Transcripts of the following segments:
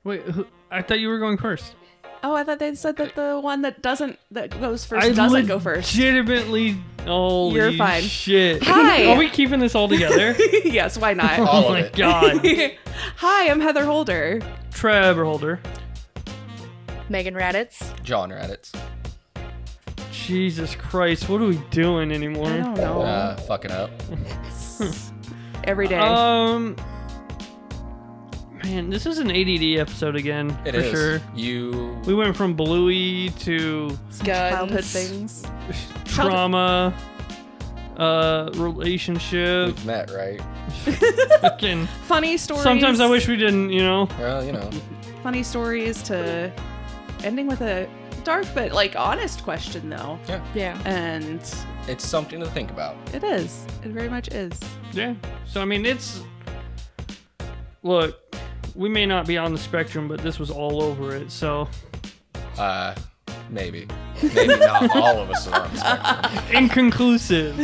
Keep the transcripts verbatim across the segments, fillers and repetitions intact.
Wait, who, I thought you were going first. Oh, I thought they said that the one that doesn't that goes first I doesn't go first. Legitimately, holy You're fine. shit. Hi. Are we keeping this all together? Yes, why not? All Oh of my it. god. Hi, I'm Heather Holder. Trevor Holder. Megan Raditz. John Raditz. Jesus Christ, what are we doing anymore? I don't know. Uh, fucking up. Every day. Um, man, this is an A D D episode again, It for is. sure. You. We went from Bluey to Some Guns. childhood things. trauma, uh, relationship, We've met, right? fucking. Funny stories. Sometimes I wish we didn't, you know. Well, you know. Funny stories to ending with a dark but like honest question though. Yeah. Yeah. And It's something to think about. it is. It very much is. Yeah. So I mean, it's. Look, we may not be on the spectrum, but this was all over it. So Uh, maybe. Maybe not all of us are on the spectrum. inconclusive.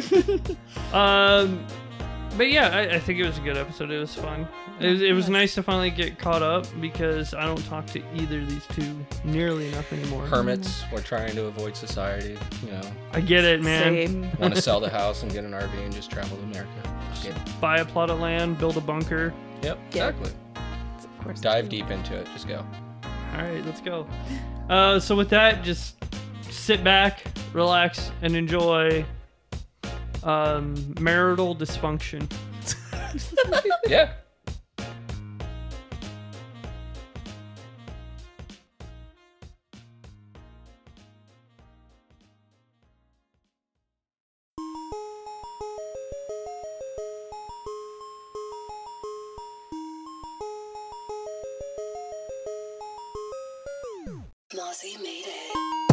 um, but yeah, I, I think it was a good episode. It was fun. It was, it was nice to finally get caught up because I don't talk to either of these two nearly enough anymore. Hermits, we're trying to avoid society. You know, I get it, man. Same. want to sell the house and get an R V and just travel to America. Get, Buy a plot of land, build a bunker. yep, Yeah. exactly. Of course. Dive deep into it. Just go. All right, let's go. Uh, so with that, just sit back, relax, and enjoy um, marital dysfunction. Yeah. Mossy made it.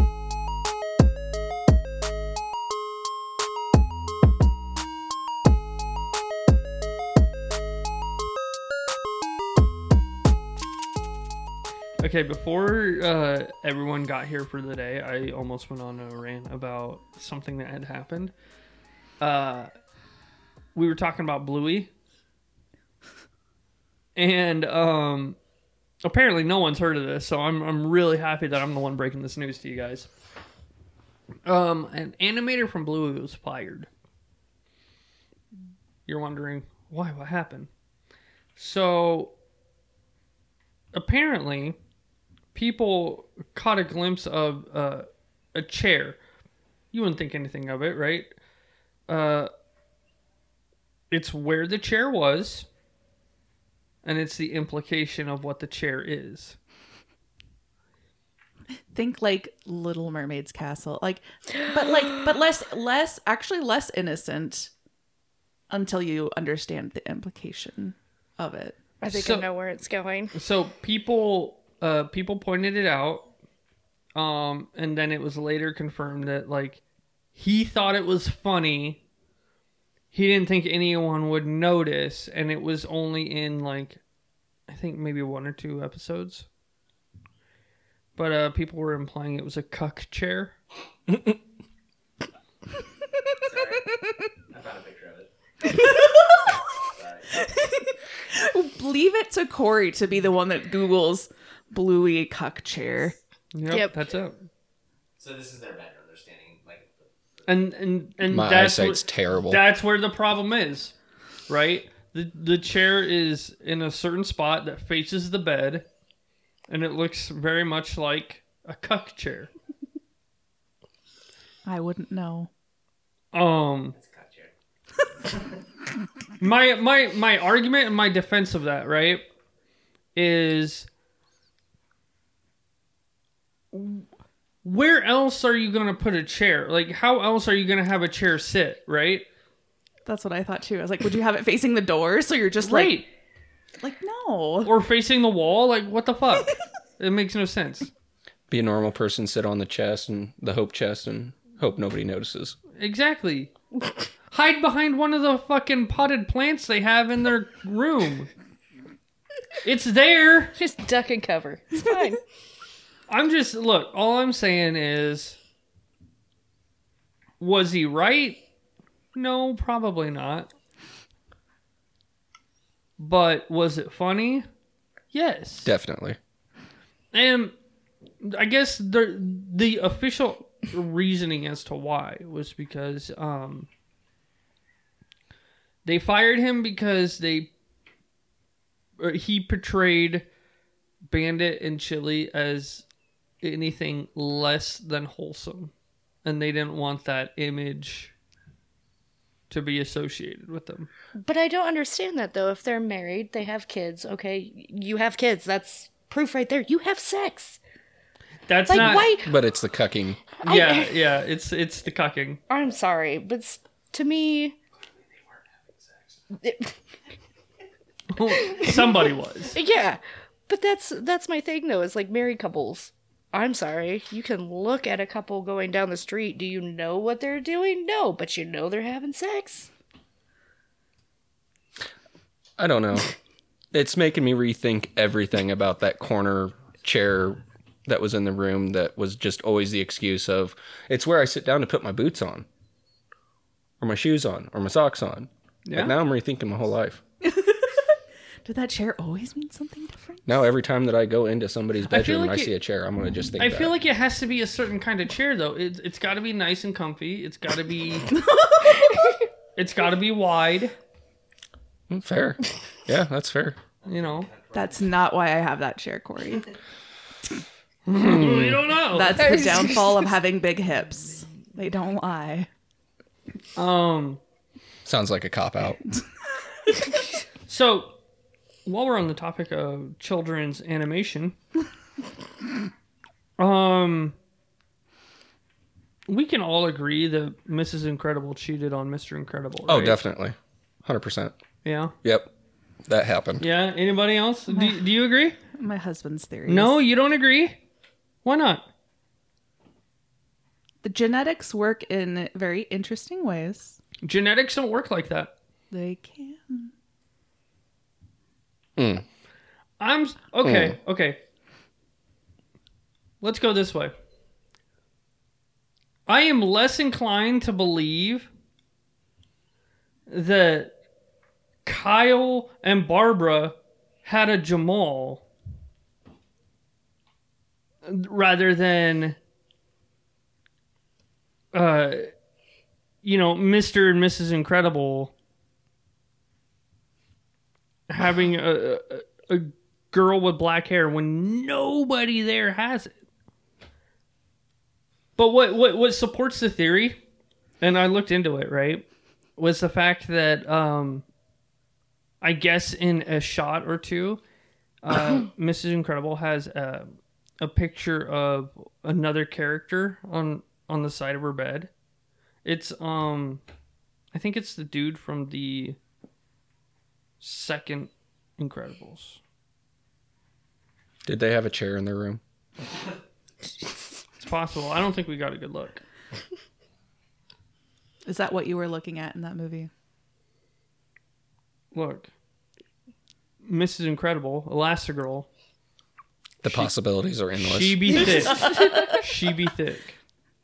Okay, before uh, everyone got here for the day, I almost went on a rant about something that had happened. Uh, we were talking about Bluey, and um, apparently no one's heard of this, so I'm I'm really happy that I'm the one breaking this news to you guys. Um, an animator from Bluey was fired. You're wondering why? What happened? So apparently, people caught a glimpse of uh, a chair. You wouldn't think anything of it, right? Uh, it's where the chair was, and it's the implication of what the chair is. Think like Little Mermaid's castle. Like but like but less less actually less innocent until you understand the implication of it. I think So- I know where it's going. So people, uh, people pointed it out, um, and then it was later confirmed that like he thought it was funny. He didn't think anyone would notice, and it was only in like, I think maybe one or two episodes. But uh, people were implying it was a cuck chair. I found a picture of it. Sorry. Leave it to Corey to be the one that Googles Bluey cuck chair. Yep, Yep. that's it. So this is their bedroom. They're standing like. And and and My that's eyesight's what- terrible. That's where the problem is, right? The the chair is in a certain spot that faces the bed, and it looks very much like a cuck chair. I wouldn't know. Um, It's a cut chair. my my my argument and my defense of that, right, is where else are you going to put a chair? Like, how else are you going to have a chair sit, right? That's what I thought too. I was like, would you have it facing the door so you're just Right. like like no. Or facing the wall? Like, what the fuck? It makes no sense. Be a normal person, sit on the chest and the hope chest and hope nobody notices. Exactly. Hide behind one of the fucking potted plants they have in their room. It's there. Just duck and cover. It's fine. I'm just, look, all I'm saying is, was he right? No, probably not. But was it funny? Yes. Definitely. And I guess the the official reasoning as to why was because um, they fired him because they or he portrayed Bandit and Chili as anything less than wholesome, and they didn't want that image to be associated with them. But I don't understand that though. If they're married, they have kids. Okay, you have kids. That's proof right there. You have sex. That's Like not. why? But it's the cucking. Yeah, yeah. It's it's the cucking. I'm sorry, but s- to me, it- Somebody was. yeah. But that's that's my thing though. Is like married couples. I'm sorry. You can look at a couple going down the street. Do you know what they're doing? No, but you know they're having sex. I don't know. It's making me rethink everything about that corner chair that was in the room that was just always the excuse of, it's where I sit down to put my boots on. Or my shoes on. Or my socks on. Yeah. Like now I'm rethinking my whole life. Did that chair always mean something different? Now every time that I go into somebody's I feel bedroom and like I it- see a chair, I'm going to just think I that. feel like it has to be a certain kind of chair, though. It, it's got to be nice and comfy. It's got to be. It's got to be wide. Mm, fair. Yeah, that's fair. You know. That's not why I have that chair, Corey. We don't know. That's the downfall of having big hips. They don't lie. um. Sounds like a cop-out. So, while we're on the topic of children's animation, um, we can all agree that Missus Incredible cheated on Mister Incredible. Oh, right? definitely. one hundred percent. Yeah. Yep. That happened. Yeah. Anybody else? Do, do you agree? My husband's theory. No, you don't agree. Why not? The genetics work in very interesting ways. Genetics don't work like that. They can. Mm. I'm s- okay. Okay. Let's go this way. I am less inclined to believe that Kyle and Barbara had a Jamal rather than uh you know, Mister and Missus Incredible having a, a, a girl with black hair when nobody there has it. But what, what, what supports the theory, and I looked into it, right, was the fact that um, I guess in a shot or two, uh, Missus Incredible has a, a picture of another character on on the side of her bed. It's um, I think it's the dude from the second Incredibles. Did they have a chair in their room? It's possible. I don't think we got a good look. Is that what you were looking at in that movie? Look, Missus Incredible, Elastigirl. The possibilities are endless. She be thick. She be thick.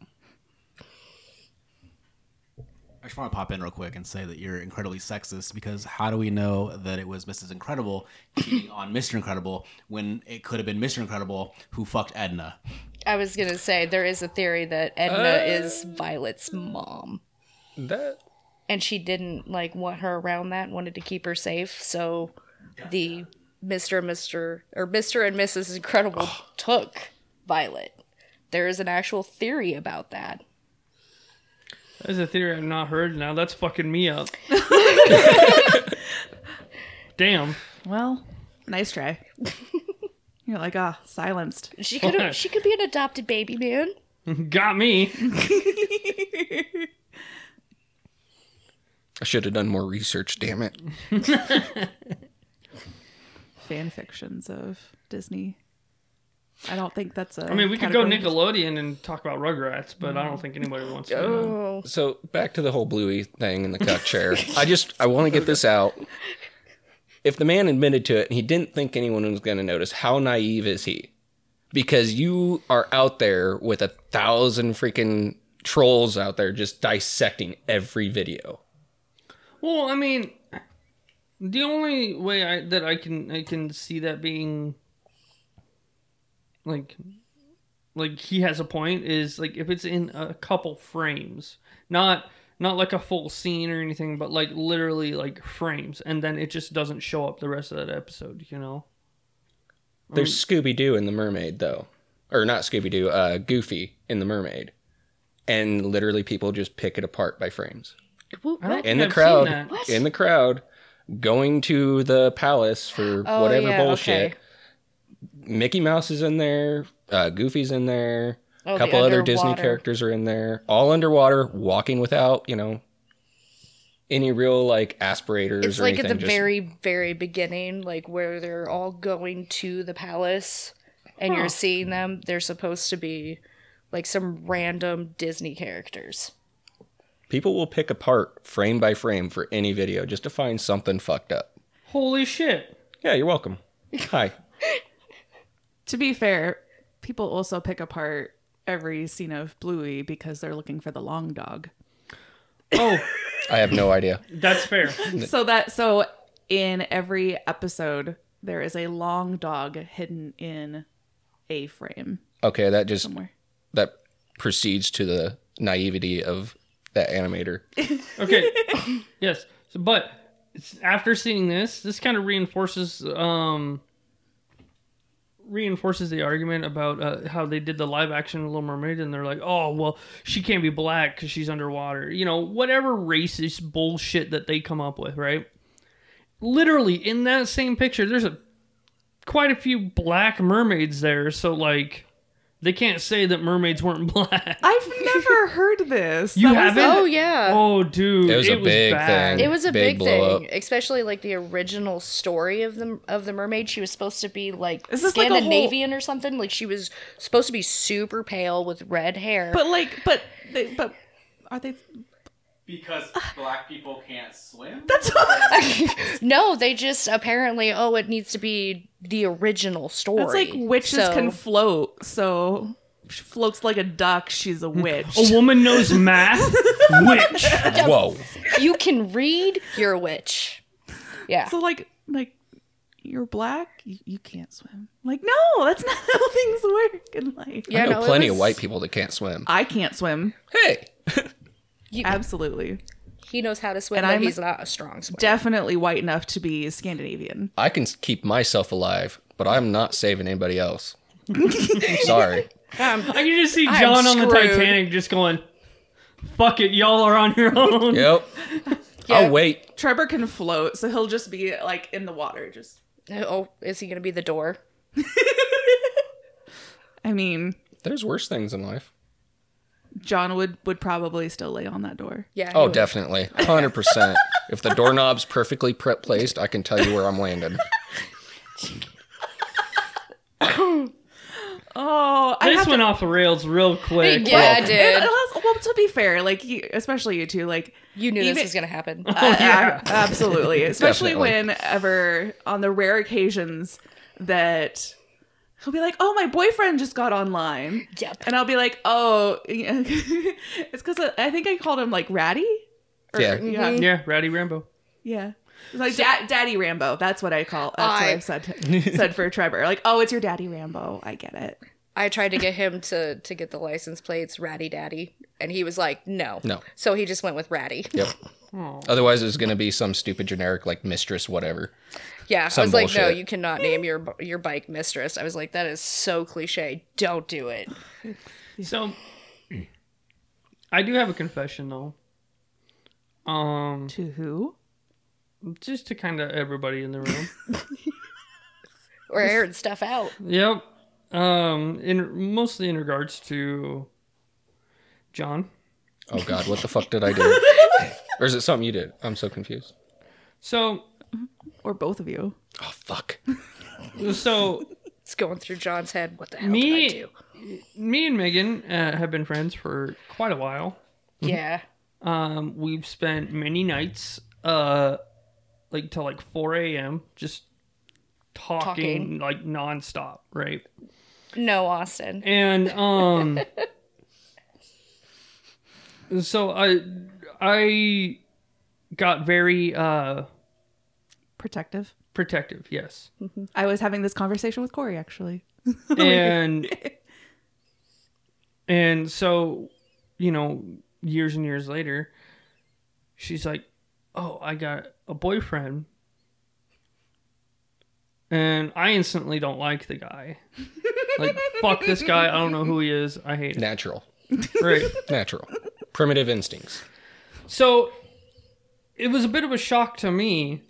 I just want to pop in real quick and say that you're incredibly sexist because how do we know that it was Missus Incredible cheating on Mister Incredible when it could have been Mister Incredible who fucked Edna? I was gonna say there is a theory that Edna Uh. is Violet's mom, That and she didn't like want her around that, wanted to keep her safe. So the Mister and Mister or Mister and Missus Incredible took Violet. There is an actual theory about that. That's a theory I've not heard. Now that's fucking me up. Damn. Well, nice try. You're like, ah, silenced. She could she could be an adopted baby man. Got me. I should have done more research, damn it. Fan fictions of Disney. I don't think that's a. I mean, we could go category. Nickelodeon and talk about Rugrats, but I don't think anybody wants to. do that. Oh, So back to the whole Bluey thing in the cuck chair. I just I want to get this out. If the man admitted to it and he didn't think anyone was going to notice, how naive is he? Because you are out there with a thousand freaking trolls out there just dissecting every video. Well, I mean, The only way I that I can I can see that being like like he has a point is like if it's in a couple frames, not not like a full scene or anything, but like literally like frames, and then it just doesn't show up the rest of that episode, you know. There's Scooby Doo in The Mermaid, though, or not Scooby Doo, uh, Goofy in The Mermaid, and literally people just pick it apart by frames. What? I don't In think the I've crowd, seen that. What? in the crowd, going to the palace for Oh, whatever yeah, bullshit. okay. Mickey Mouse is in there, uh, Goofy's in there, Oh, a the couple other Disney underwater. characters are in there, all underwater, walking without, you know, any real like aspirators It's or like at anything. the just- very, very beginning, like where they're all going to the palace and Huh. you're seeing them. They're supposed to be like some random Disney characters. People will pick apart frame by frame for any video just to find something fucked up. Holy shit! Yeah, you're welcome. Hi. To be fair, people also pick apart every scene of Bluey because they're looking for the long dog. Oh, I have no idea. that's fair. So that so in every episode there is a long dog hidden in a frame Okay, that just somewhere. that proceeds to the naivety of that animator. Okay. Yes. So, but it's, after seeing this, this kind of reinforces um reinforces the argument about uh, how they did the live action Little Mermaid, and they're like, oh well, she can't be black because she's underwater. You know, whatever racist bullshit that they come up with, right? Literally in that same picture, there's a quite a few black mermaids there, so like. They can't say that mermaids weren't black. I've never heard this. You That was haven't? Oh, yeah. Oh, dude, It was a big bad. thing. It was a Big big, blow thing, up. especially like the original story of the of the mermaid. She was supposed to be like Is this like a whole- Scandinavian or something. Like she was supposed to be super pale with red hair. But like, but they, but are they? Because black people can't swim? That's no, they just apparently oh, it needs to be the original story. It's like witches So- can float, so she floats like a duck. She's a witch. A woman knows math. Witch. Whoa. you can read. You're a witch. Yeah. So like, like you're black, you, you can't swim. Like, no, that's not how things work in life. Yeah, I know no, it plenty of was- white people that can't swim. I can't swim. Hey. You- Absolutely, he knows how to swim, And but I'm he's not a strong swimmer. definitely white enough to be Scandinavian. I can keep myself alive, but I'm not saving anybody else. Sorry. Um, I can just see I'm John on the screwed. Titanic just going, fuck it, y'all are on your own. Yep. Yeah. I'll wait. Trevor can float, so he'll just be like in the water. Just, oh, is he gonna be the door? I mean, There's worse things in life. John would would probably still lay on that door. Yeah. Oh, he would. definitely. one hundred percent. If the doorknob's perfectly pre- placed, I can tell you where I'm landing. Oh, I This have to- went off the rails real quick. Yeah, I It- did. it was- well, to be fair, like you, especially you two, like You knew even- this was gonna happen. Uh, ab- absolutely, especially Definitely. whenever on the rare occasions that he'll be like, "Oh, my boyfriend just got online," Yep. and I'll be like, "Oh, it's because I think I called him like Ratty." Or- Yeah. yeah, Yeah, Ratty Rambo. yeah. It's like da- Daddy Rambo. That's what I call. That's what I- I've said said for Trevor. Like, oh, it's your Daddy Rambo. I get it. I tried to get him to to get the license plates Ratty Daddy, and he was like, "No, No. So he just went with Ratty. Yep. Otherwise, it's going to be some stupid generic like mistress, whatever. Yeah, Some I was like, "No, bullshit. you cannot name your your bike Mistress." I was like, "That is so cliche. Don't do it." So, I do have a confession though. Um, To who? just to kind of everybody in the room. Or airing stuff out. Yep. Um, in mostly in regards to John. Oh, God. What the fuck did I do? Or is it something you did? I'm so confused. So, Or both of you? Oh, fuck. so It's going through John's head. What the hell did I me, do? me and Megan uh, have been friends for quite a while. Yeah. Um, we've spent many nights, uh, like till like four a.m. just talking, Talking. like nonstop, right? No, Austin. And um, so I I got very uh Protective. Protective, yes. I was having this conversation with Corey, actually. and and so, you know, years and years later, she's like, oh, I got a boyfriend. And I instantly don't like the guy. Like, fuck this guy. I don't know who he is. I hate him. Natural. Right. Natural. Primitive instincts. So, it was a bit of a shock to me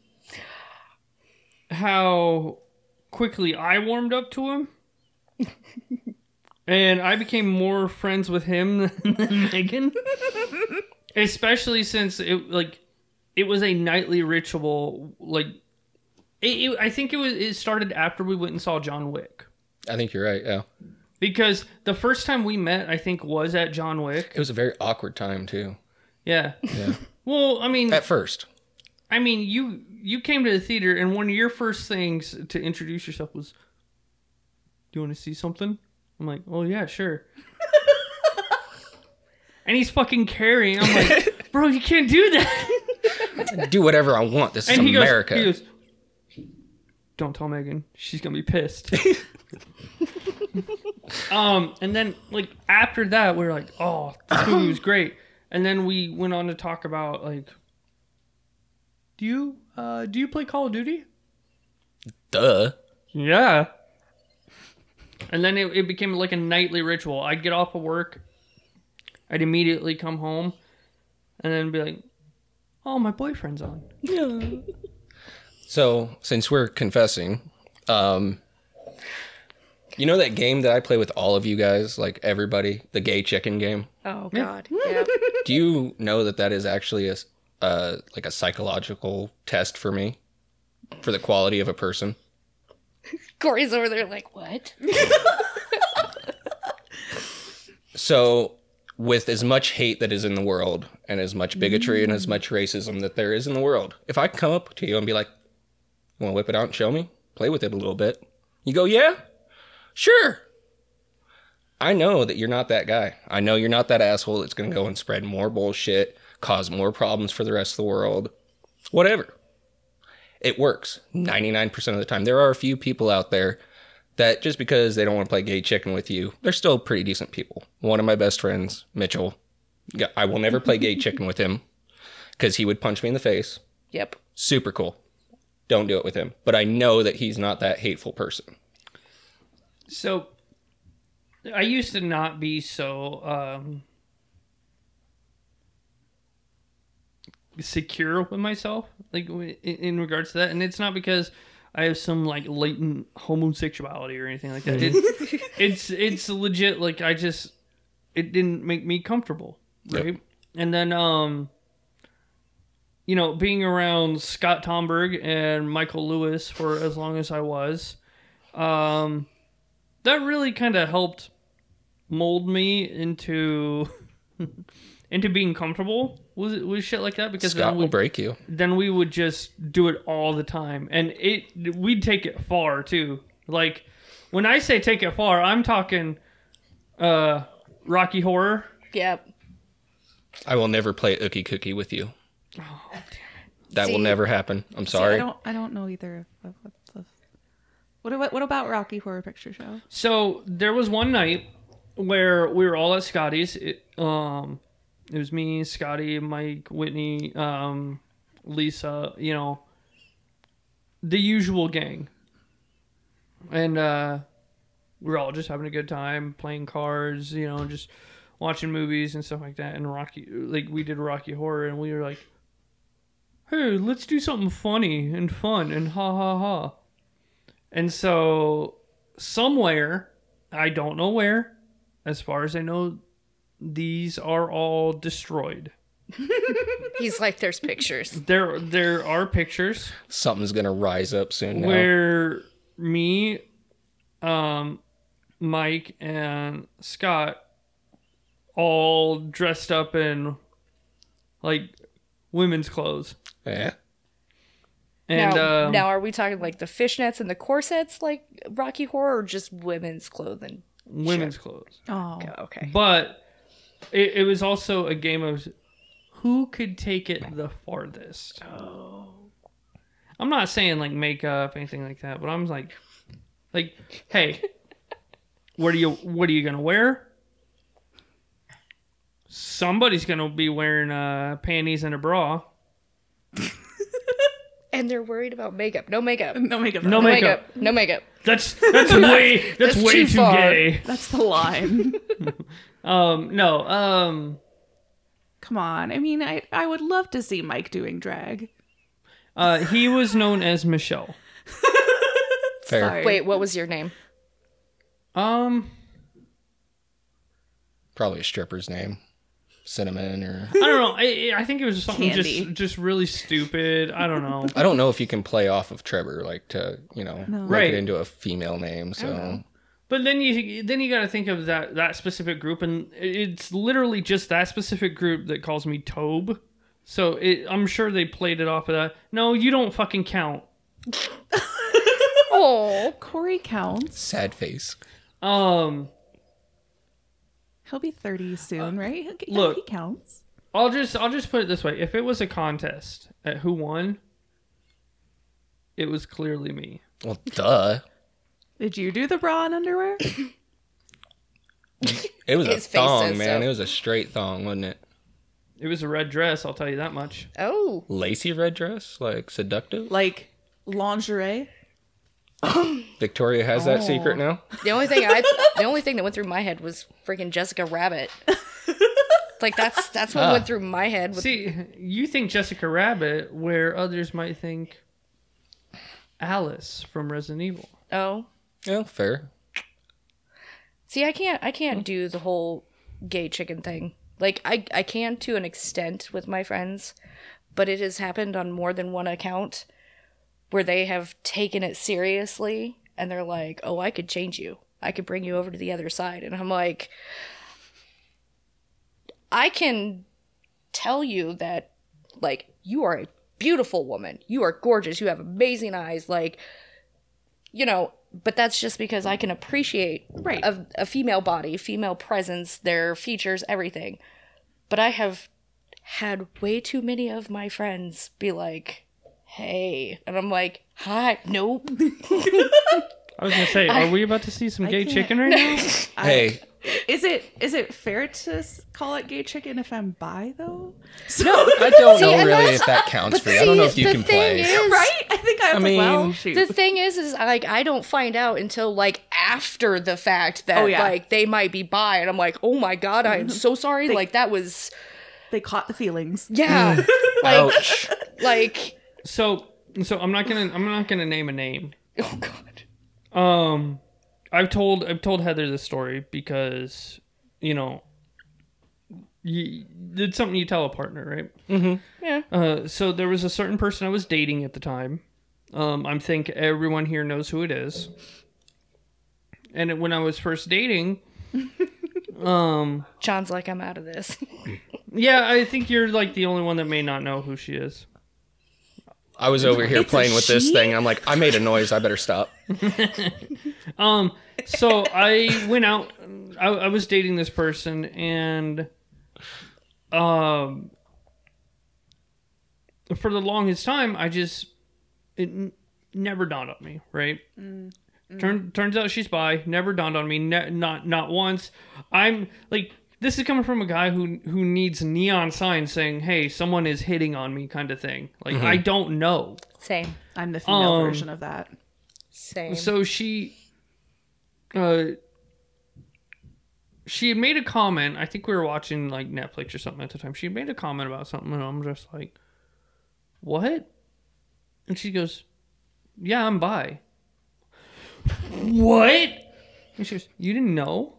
how quickly I warmed up to him. And I became more friends with him than, than Megan. Especially since it, like, it was a nightly ritual, like, It, it, I think it was. It started after we went and saw John Wick. I think you're right, yeah. Because the first time we met, I think, was at John Wick. It was a very awkward time, too. Yeah. Yeah. Well, I mean... At first. I mean, you you came to the theater, and one of your first things to introduce yourself was, do you want to see something? I'm like, oh, yeah, sure. And he's fucking carrying. I'm like, bro, you can't do that. Do whatever I want. This is And he goes, America. he goes, don't tell Megan. She's gonna be pissed. um, and then like after that, we were like, "Oh, this movie was great." And then we went on to talk about like, do you uh do you play Call of Duty? Duh. Yeah. And then it, it became like a nightly ritual. I'd get off of work, I'd immediately come home, and then be like, "Oh, my boyfriend's on." So, since we're confessing, um, you know that game that I play with all of you guys, like everybody, the gay chicken game? Oh God. Yeah. Do you know that that is actually a, uh, like a psychological test for me? For the quality of a person? Corey's over there like, what? So, with as much hate that is in the world, and as much bigotry and as much racism that there is in the world, if I come up to you and be like, you want to whip it out and show me? Play with it a little bit. You go, yeah? Sure. I know that you're not that guy. I know you're not that asshole that's going to go and spread more bullshit, cause more problems for the rest of the world. Whatever. It works ninety-nine percent of the time. There are a few people out there that just because they don't want to play gay chicken with you, they're still pretty decent people. One of my best friends, Mitchell, I will never play gay chicken with him because he would punch me in the face. Yep. Super cool. Don't do it with him. But I know that he's not that hateful person. So, I used to not be so um, secure with myself, like in, in regards to that. And it's not because I have some like latent homosexuality or anything like that. It's it's it's legit. Like I just, it didn't make me comfortable, right? Yep. And then um. you know, being around Scott Tomberg and Michael Lewis for as long as I was, um, that really kind of helped mold me into into being comfortable with, with shit like that. Because Scott then will break you. Then we would just do it all the time, and it we'd take it far too. Like when I say take it far, I'm talking uh, Rocky Horror. Yep. I will never play Ookie Cookie with you. Oh, damn it. That See, will never happen. I'm See, sorry. I don't. I don't know either. Of, of, of, what about what about Rocky Horror Picture Show? So there was one night where we were all at Scotty's. It, um, it was me, Scotty, Mike, Whitney, um, Lisa. You know, the usual gang, and uh, we were all just having a good time playing cards. You know, just watching movies and stuff like that. And Rocky, like we did Rocky Horror, and we were like, hey, let's do something funny and fun and ha ha ha. And so somewhere, I don't know where, as far as I know, these are all destroyed. He's like, there's pictures. There there are pictures. Something's going to rise up soon now. Where me, um, Mike, and Scott all dressed up in, like, women's clothes. Yeah. And now, um, now, are we talking like the fishnets and the corsets like Rocky Horror, or just women's clothing? women's Sure. clothes. Oh, Okay. okay. But it, it was also a game of who could take it the farthest. Oh. I'm not saying like makeup, anything like that, but I'm like, like, hey, what are you, what are you gonna wear? Somebody's gonna be wearing uh, panties and a bra. And they're worried about makeup. No makeup. No makeup. No No makeup. makeup. No makeup. That's that's way that's, That's way too too, far. gay. That's the line. Um, no, um, Come on. I mean, I I would love to see Mike doing drag. uh, he was known as Michelle. Fair. Sorry. Wait, what was your name? Um, Probably a stripper's name. Cinnamon or... I don't know. I I think it was something Candy. just just really stupid. I don't know. I don't know if you can play off of Trevor, like to, you know, No. make Right. it into a female name. So But then you then you got to think of that that specific group, and it's literally just that specific group that calls me Tobe. So it, I'm sure they played it off of that. No, you don't fucking count. Oh, Corey counts. sad face. Um, He'll be thirty soon, right? He'll- yeah, look. he counts. I'll just I'll just put it this way: if it was a contest at who won, it was clearly me. Well, duh. Did you do the bra and underwear? It was a His face thong, says man. so. It was a straight thong, wasn't it? It was a red dress. I'll tell you that much. oh. Lacy red dress, like seductive. Like lingerie? Victoria has that secret now. The only thing I, the only thing that went through my head was freaking Jessica Rabbit. Like that's that's what Ah. went through my head. With, See, you think Jessica Rabbit, where others might think Alice from Resident Evil. oh, Yeah, fair. see, I can't I can't do the whole gay chicken thing. Like I I can to an extent with my friends, but it has happened on more than one account where they have taken it seriously and they're like, "Oh, I could change you. I could bring you over to the other side." And I'm like, I can tell you that, like, you are a beautiful woman. You are gorgeous. You have amazing eyes. Like, you know, but that's just because I can appreciate Right. a, a female body, female presence, their features, everything. But I have had way too many of my friends be like, "Hey," and I'm like, "Hi, nope." I was gonna say, are we about to see some gay can't- chicken right now? Hey, Is it is it fair to s- call it gay chicken if I'm bi though? No, I don't See, know and really that's- if that counts but for you. I don't know see, if you the can thing play. is- Right? I think I have I to mean, well shoot. the thing is, is like I don't find out until like after the fact that Oh, yeah. like they might be bi, and I'm like, "Oh my god, I am so sorry." like that was, They caught the feelings. yeah, like Ouch. like So, so I'm not gonna I'm not gonna name a name. oh god, Um, I've told I've told Heather this story because, you know, you, it's something you tell a partner, right? yeah, Uh, so there was a certain person I was dating at the time. Um, I think everyone here knows who it is. And when I was first dating, um, John's like, "I'm out of this." yeah, I think you're like the only one that may not know who she is. I was over here It's a playing with this she? thing. And I'm like, I made a noise. I better stop. Um, so I went out. I, I was dating this person, and um, for the longest time, I just it n- never dawned on me. Right? Turn, turns out she's bi. Never dawned on me. Ne- not not once. I'm like. This is coming from a guy who who needs neon signs saying, "Hey, someone is hitting on me," kind of thing. Like I don't know. Same, I'm the female Um, version of that. same. So she, uh, she had made a comment. I think we were watching like Netflix or something at the time. She had made a comment about something, and I'm just like, "What?" And she goes, "Yeah, I'm bi." What? And she goes, "You didn't know?"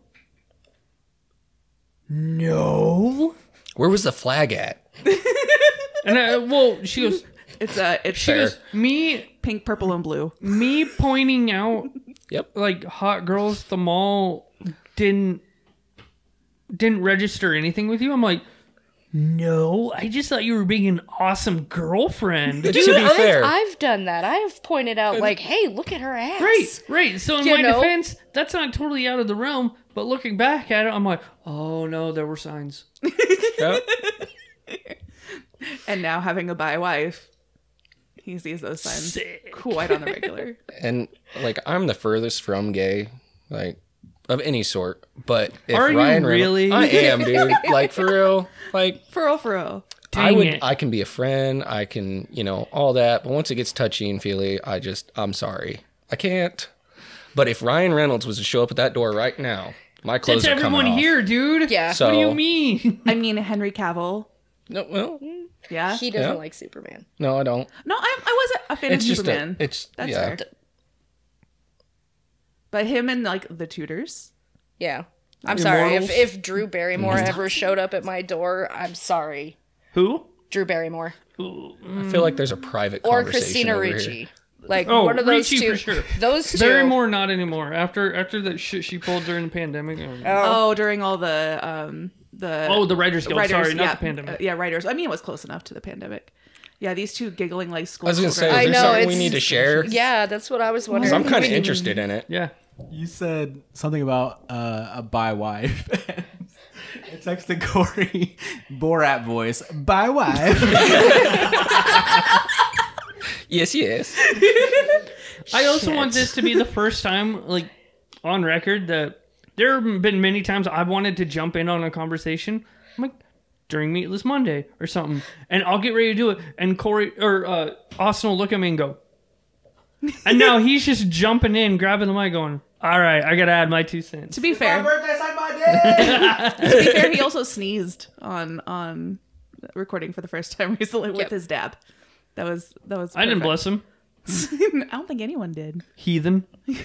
No. Where was the flag at? And I, well, she goes, It's uh it's she Fair. goes, me, pink, purple, and blue. me pointing out Yep. like hot girls at the mall didn't didn't register anything with you. I'm like, no, I just thought you were being an awesome girlfriend. But Dude, to be I've, fair, I've done that. I have pointed out like, "Hey, look at her ass." Right, right. So in You my know? defense, that's not totally out of the realm. But looking back at it, I'm like, oh no, there were signs. yep. And now having a bi wife. He sees those signs Sick. quite on the regular. And like I'm the furthest from gay, like of any sort. But if Are you Ryan Reynolds, really? I am, dude. Like for real. Like For real, for real. I Dang would, it. I can be a friend. I can, you know, all that. But once it gets touchy and feely, I just, I'm sorry, I can't. But if Ryan Reynolds was to show up at that door right now, my clothes It's are coming everyone off. here, dude. Yeah. So- What do you mean? I mean, Henry Cavill. No, well, Yeah. He doesn't Yeah. like Superman. no, I don't. no, I, I wasn't a fan It's of just Superman. a, it's That's yeah. fair. But him and like the Tudors. Yeah. I'm sorry. If, Immortals? if Drew Barrymore ever showed up at my door, I'm sorry. Who? Drew Barrymore. I feel like there's a private Or conversation Christina over Ricci. here. Like Oh, one of those Ricci two. for sure. Those two. Barrymore, not anymore. After after that shit she pulled during the pandemic. Oh, Oh, during all the um the oh the Writers Guild. writers, Sorry, not yeah, the pandemic. uh, yeah, writers. I mean, it was close enough to the pandemic. Yeah, these two giggling like school I was gonna say, children. is I there know, something we it's- need to share? Yeah, that's what I was 'Cause wondering. I'm kind of interested in it. Yeah. You said something about uh, a bi wife. I texted Corey Borat voice. Bi wife. Yes, yes. I also Shit. want this to be the first time, like, on record that there have been many times I've wanted to jump in on a conversation. I'm like, during Meatless Monday or something. And I'll get ready to do it. And Corey, or uh, Austin will look at me and go. And now he's just jumping in, grabbing the mic, going, all right, I got to add my two cents. To be fair, birthday, suck my dick. to be fair, he also sneezed on on recording for the first time recently with Yep. his dab. That was that was. I didn't perfect. bless him. I don't think anyone did. Heathen.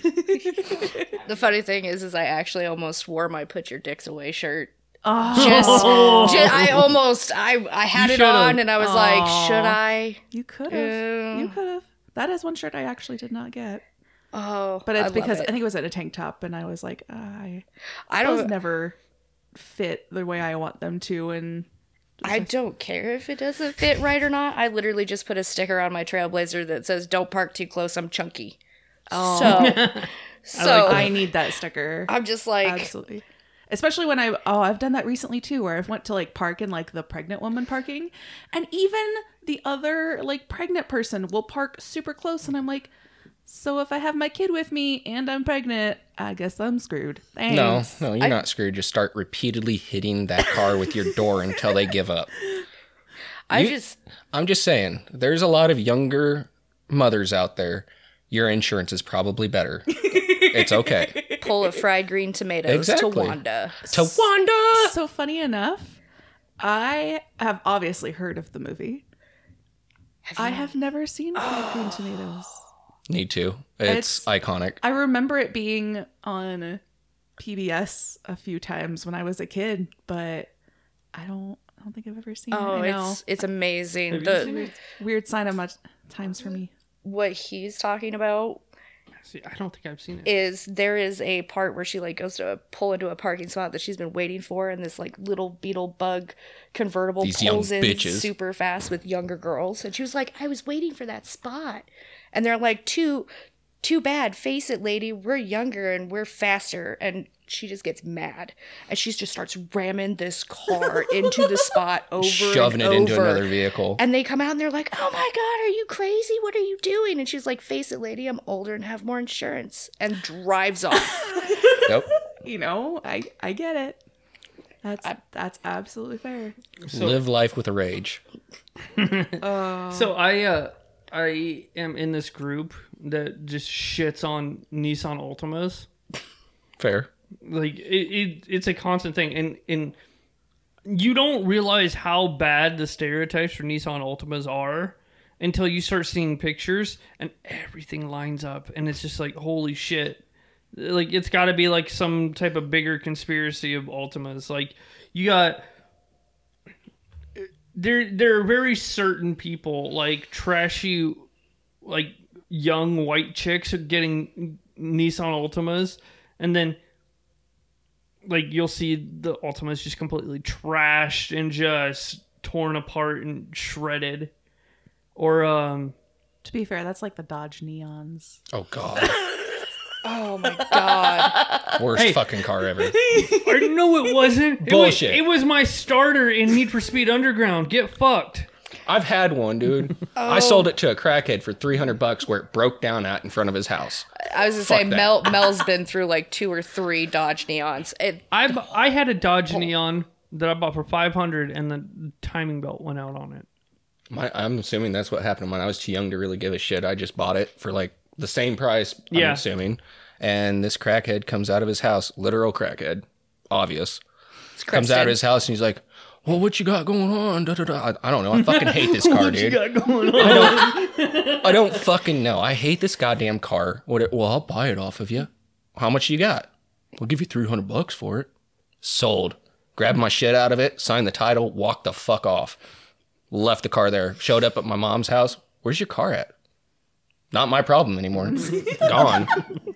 The funny thing is, is I actually almost wore my "Put Your Dicks Away" shirt. Oh, Just, ju- I almost, I, I had You it should've. on, and I was like, Aw. should I? you could have. Yeah. You could have. That is one shirt I actually did not get, Oh, but I it's love because it. I think it was in a tank top, and I was like, uh, I I those don't, never fit the way I want them to, and I don't care if it doesn't fit right or not. I literally just put a sticker on my Trailblazer that says, "Don't park too close. I'm chunky." oh, So, so I need that sticker. I'm just like, Absolutely. Especially when I oh I've done that recently too, where I've went to like park in like the pregnant woman parking, and even the other like pregnant person will park super close, and I'm like, so if I have my kid with me and I'm pregnant, I guess I'm screwed. No, Thanks. no, you're not screwed. Just start repeatedly hitting that car with your door until they give up. I You- just, I'm just saying, there's a lot of younger mothers out there. Your insurance is probably better. It's okay. pull a fried green tomatoes Exactly. to Wanda. To Wanda! So funny enough, I have obviously heard of the movie. I have never seen Fried Green Tomatoes. Need to. It's, It's- iconic. I remember it being on P B S a few times when I was a kid, but I don't. I don't think I've ever seen Oh, it. I know. it's it's amazing. Have you The seen it? Weird sign of much times for me. what he's talking about See, I don't think I've seen it. is there is a part where she like goes to pull into a parking spot that she's been waiting for, and this like little beetle bug convertible These young pulls in bitches. super fast with younger girls, and she was like, I was waiting for that spot, and they're like, too too bad, face it, lady, we're younger and we're faster. And she just gets mad, and she just starts ramming this car into the spot over Shoving and it into over. another vehicle. And they come out and they're like, oh my God, are you crazy? What are you doing? And she's like, face it, lady, I'm older and have more insurance. And drives off. Nope. You know, I I get it. That's that's absolutely fair. Live life with a rage. So I uh I am in this group that just shits on Nissan Altimas. Fair. Like it, it it's a constant thing, and and you don't realize how bad the stereotypes for Nissan Altimas are until you start seeing pictures and everything lines up, and it's just like, holy shit. Like it's got to be like some type of bigger conspiracy of Altimas. Like you got there there are very certain people, like trashy, like young white chicks getting Nissan Altimas, and then like you'll see the Altimas just completely trashed and just torn apart and shredded. Or um To be fair, that's like the Dodge Neons. Oh, God. Oh my God. Worst Hey. fucking car ever. or no, it wasn't. It was- Bullshit. It was, my starter in Need for Speed Underground. Get fucked. I've had one, dude. I sold it to a crackhead for three hundred bucks where it broke down at in front of his house. I was gonna Fuck say that. Mel Mel's been through like two or three Dodge Neons. It, I bu- I had a Dodge Neon that I bought for five hundred, and the timing belt went out on it. My, I'm assuming that's what happened when I was too young to really give a shit. I just bought it for like the same price, I'm Yeah. assuming. And this crackhead comes out of his house, literal crackhead, obvious. it's Comes out of Kristen. his house and he's like, well, what you got going on? Da, da, da. I, I don't know. I fucking hate this car, dude. Got going on? I don't, I don't fucking know. I hate this goddamn car. What? It, well, I'll buy it off of you. How much you got? We'll give you three hundred bucks for it. Sold. Grabbed my shit out of it, signed the title, walked the fuck off. Left the car there. Showed up at my mom's house. Where's your car at? Not my problem anymore. Gone.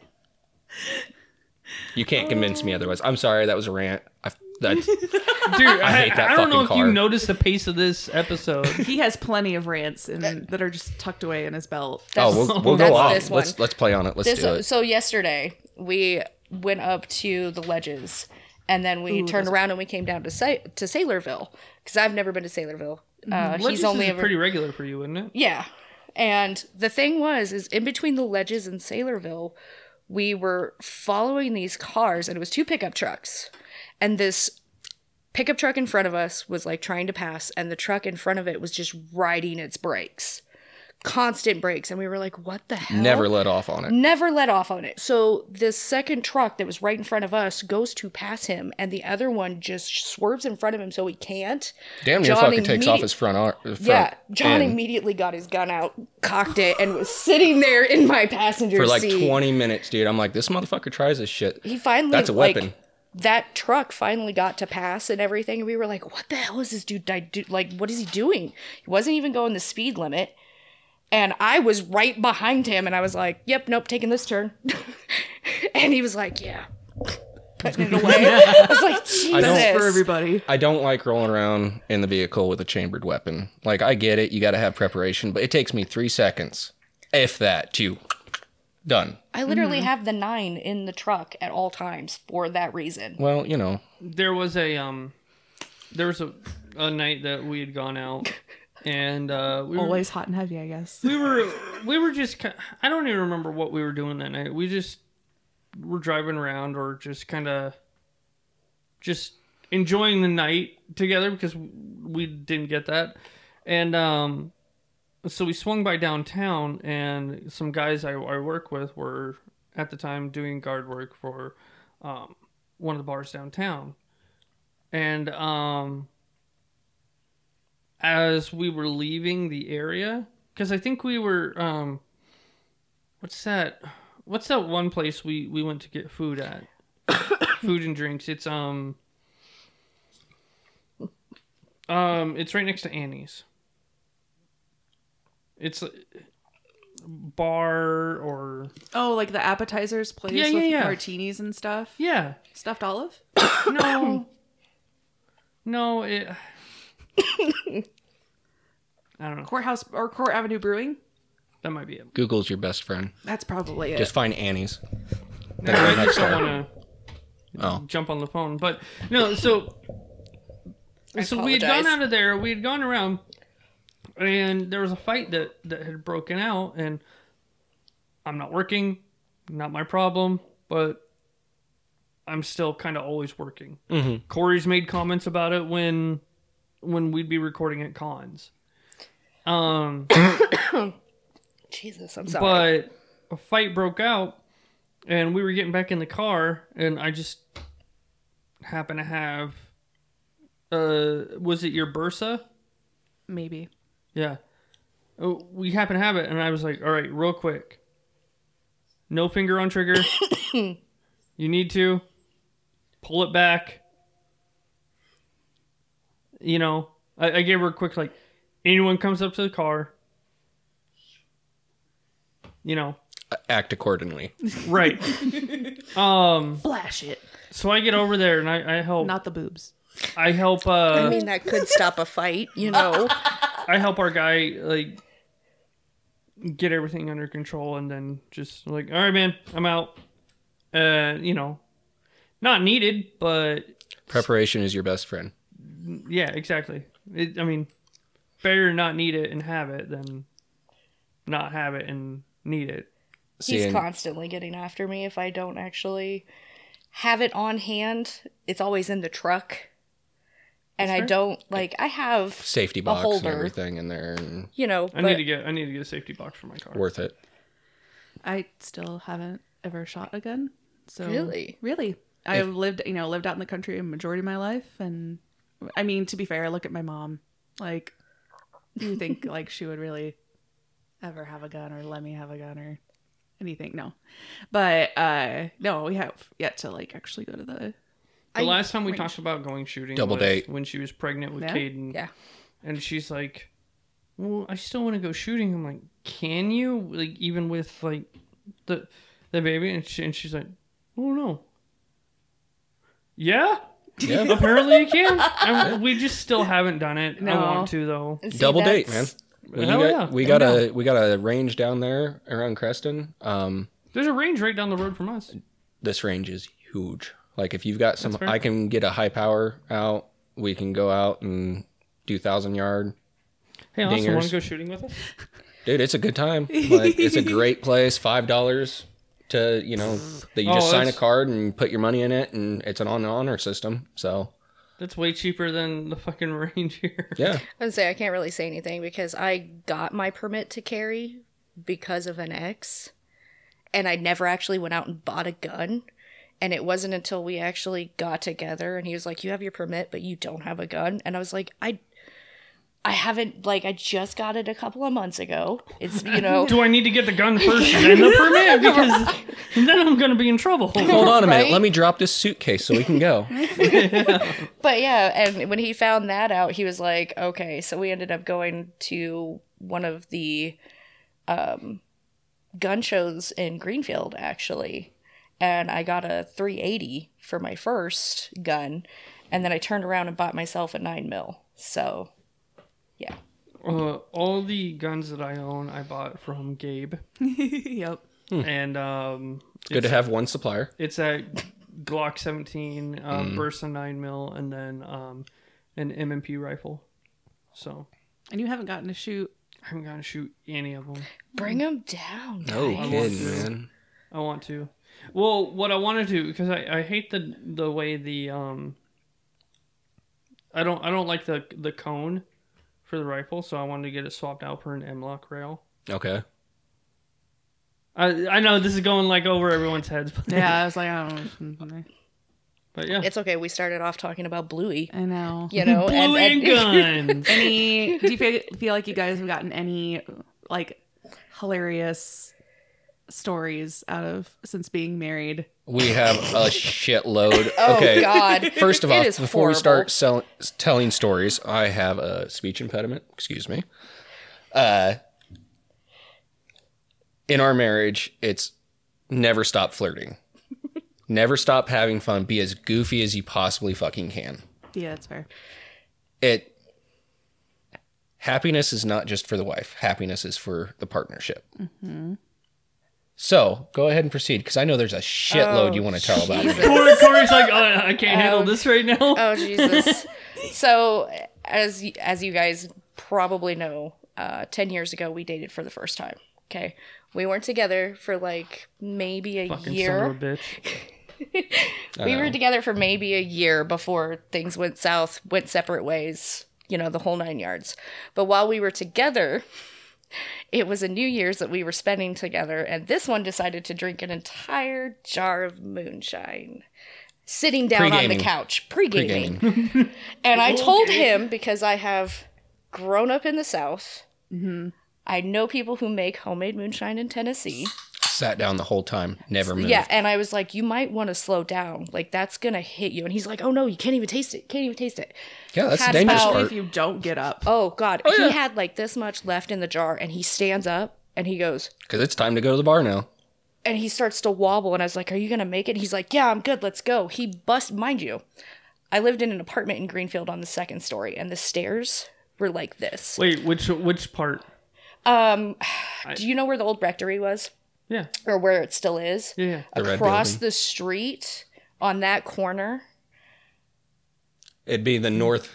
You can't convince me otherwise. I'm sorry. That was a rant. I, that's, Dude, I, hate that I don't know fucking if you car. noticed the pace of this episode. He has plenty of rants in, that are just tucked away in his belt. oh, we'll, we'll That's go off. this one. Let's let's play on it. Let's This, do it. so yesterday we went up to the ledges, and then we turned around and we came down to Sa- to Sailorville because I've never been to Sailorville. Uh, Legends he's only is ever pretty regular for you, isn't it? yeah. And the thing was, is in between the ledges and Sailorville, we were following these cars, and it was two pickup trucks, and this pickup truck in front of us was like trying to pass, and the truck in front of it was just riding its brakes, constant brakes, and we were like, what the hell? Never let off on it. Never let off on it. So this second truck that was right in front of us goes to pass him, and the other one just swerves in front of him so he can't. Damn near John fucking takes off immedi- his front arm. Front Yeah, John end immediately got his gun out, cocked it, and was sitting there in my passenger for like seat. twenty minutes, dude. I'm like, this motherfucker tries this shit. He finally, That's a weapon. Like, that truck finally got to pass and everything, and we were like, what the hell is this dude di- do? Like, what is he doing? He wasn't even going the speed limit. And I was right behind him, and I was like, yep, nope, taking this turn. And he was like, yeah, putting it away. I was like, Jesus. don't- For everybody. I don't like rolling around in the vehicle with a chambered weapon. Like, I get it, you got to have preparation, but it takes me three seconds, if that, to done. I literally have the nine in the truck at all times for that reason. Well, you know, There was a um, there was a, a night that we had gone out, and uh, we were, Always hot and heavy, I guess. we were we were just ki- I don't even remember what we were doing that night. We just were driving around or just kind of just enjoying the night together because we didn't get that, and um, so we swung by downtown, and some guys I, I work with were at the time doing guard work for um, one of the bars downtown, and um, as we were leaving the area, because I think we were um, what's that? What's that one place we, we went to get food at? Food and drinks. It's um um it's right next to Annie's. It's a bar or Oh, like the appetizers place Yeah, yeah, with yeah. martinis and stuff. yeah. Stuffed olive? No. No, it I don't know. Courthouse or Court Avenue Brewing? That might be it. Google's your best friend. That's probably it. Just find Annie's. No, right I next just don't door. want to Oh, jump on the phone. But no, so I so we had gone apologize. out of there. We had gone around, and there was a fight that that had broken out. And I'm not working, not my problem, but I'm still kind of always working. Mhm. Corey's made comments about it when when we'd be recording at cons. Um, Jesus, I'm sorry. but a fight broke out, and we were getting back in the car, and I just happened to have, uh, was it your Bursa? Maybe. Yeah. Oh, we happened to have it, and I was like, all right, real quick. No finger on trigger. You need to pull it back. You know, I, I gave her a quick, like, anyone comes up to the car, you know, act accordingly. right. um, Flash it. so I get over there, and I, I help, Not the boobs. I help, uh, I mean, that could stop a fight, you know? I help our guy, like, get everything under control, and then just like, all right, man, I'm out. Uh, you know, not needed, but Preparation is your best friend. yeah, exactly. It, I mean, better not need it and have it than not have it and need it. He's Seeing- constantly getting after me if I don't actually have it on hand. It's always in the truck. And I fair. don't, like, I have Safety a box and holder, everything in there, and you know, I but need to get I need to get a safety box for my car. worth it. I still haven't ever shot a gun. So Really? really, I've lived, you know, lived out in the country a majority of my life, and I mean, to be fair, I look at my mom. Like, do you think like she would really ever have a gun or let me have a gun or anything? No, but uh no, we have yet to like actually go to the. The I- last time we range. talked about going shooting Double was date. when she was pregnant with Yeah? Caden. yeah. And she's like, well, I still want to go shooting. I'm like, can you? Like, even with, like, the the baby? And, she, and she's like, oh, no. Yeah? Yeah, Apparently you can. And we just still haven't done it. I No. want to, though. And see, double date, man. that's- We, Hell got, yeah. we There got we a we got a range down there around Creston. Um, There's a range right down the road from us. this range is huge. Like if you've got some, That's fair. I can get a high power out. We can go out and do thousand yard. Hey, Austin, want Dingers. to go shooting with us? Dude, it's a good time. Like it's a great place. Five dollars to you know that you Oh, just sign a that's- card and put your money in it, and it's an on honor system. So That's way cheaper than the fucking range here. yeah, I would say I can't really say anything because I got my permit to carry because of an ex, and I never actually went out and bought a gun. And it wasn't until we actually got together and he was like, you have your permit, but you don't have a gun. And I was like, I I haven't, like, I just got it a couple of months ago. It's, you know. Do I need to get the gun first and then the permit? Because then I'm going to be in trouble. hold on a minute. Right? Let me drop this suitcase so we can go. But yeah, and when he found that out, he was like, okay. So we ended up going to one of the um, gun shows in Greenfield, actually. And I got a three eighty for my first gun. And then I turned around and bought myself a nine mil. So, yeah. Uh, all the guns that I own, I bought from Gabe. Yep. And um, It's good to have one supplier. It's a Glock seventeen, uh, Bursa nine mil, and then um, an M M P rifle. So And you haven't gotten to shoot. I haven't gotten to shoot any of them. Bring them down. No guys. kidding, to. man. I want to. Well, what I want to do, because I, I hate the the way the um. I don't I don't like the the cone for the rifle, so I wanted to get it swapped out for an M-LOK rail. Okay. I I know this is going like over everyone's heads, but Yeah, I was like, I don't know. but yeah. It's okay. We started off talking about Bluey, I know. you know. Blue and, guns. Any? Do you feel, feel like you guys have gotten any like hilarious stories out of since being married? We have a shitload. Oh, okay. God. First of It all, is before we horrible. start sell- telling stories, I have a speech impediment. Excuse me. Uh, in our marriage, it's never stop flirting. Never stop having fun. Be as goofy as you possibly fucking can. Yeah, that's fair. It happiness is not just for the wife. Happiness is for the partnership. Mm-hmm. So go ahead and proceed, because I know there's a shitload Oh, you want to tell about. Jesus. Corey, Corey's like, oh, I can't handle Oh. this right now. Oh Jesus! So, as y- as you guys probably know, uh, ten years ago we dated for the first time. Okay, we weren't together for like maybe a Fucking son year. of a bitch. We know. were together for maybe a year before things went south, went separate ways. You know, the whole nine yards. But while we were together, it was a New Year's that we were spending together, and this one decided to drink an entire jar of moonshine, sitting down on the Pre-gaming. couch, pre-gaming. Pre-gaming. And I told him, because I have grown up in the South, Mm-hmm. I know people who make homemade moonshine in Tennessee. Sat down the whole time, never moved. Yeah, and I was like, you might want to slow down. Like, that's going to hit you. And he's like, oh no, you can't even taste it. Can't even taste it. Yeah, that's the Had dangerous about- part. If you don't get up. Oh, God. yeah. He had like this much left in the jar, and he stands up and he goes, Because it's time to go to the bar now. and he starts to wobble. And I was like, are you going to make it? And he's like, yeah, I'm good. Let's go. He bust, mind you, I lived in an apartment in Greenfield on the second story, and the stairs were like this. Wait, which which part? Um, do you know where the old rectory was? Yeah, Or where it still is? yeah, yeah. The red Across building. the street on that corner. It'd be the northeast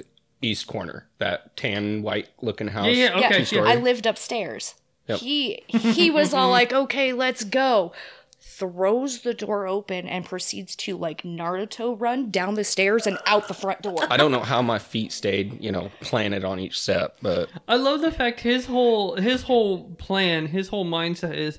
east corner, that tan white looking house. Yeah, yeah, okay, Yeah, two-story. I lived upstairs. Yep. He he was all like, "Okay, let's go." Throws the door open and proceeds to like Naruto run down the stairs and out the front door. I don't know how my feet stayed, you know, planted on each step, but I love the fact his whole his whole plan, his whole mindset is,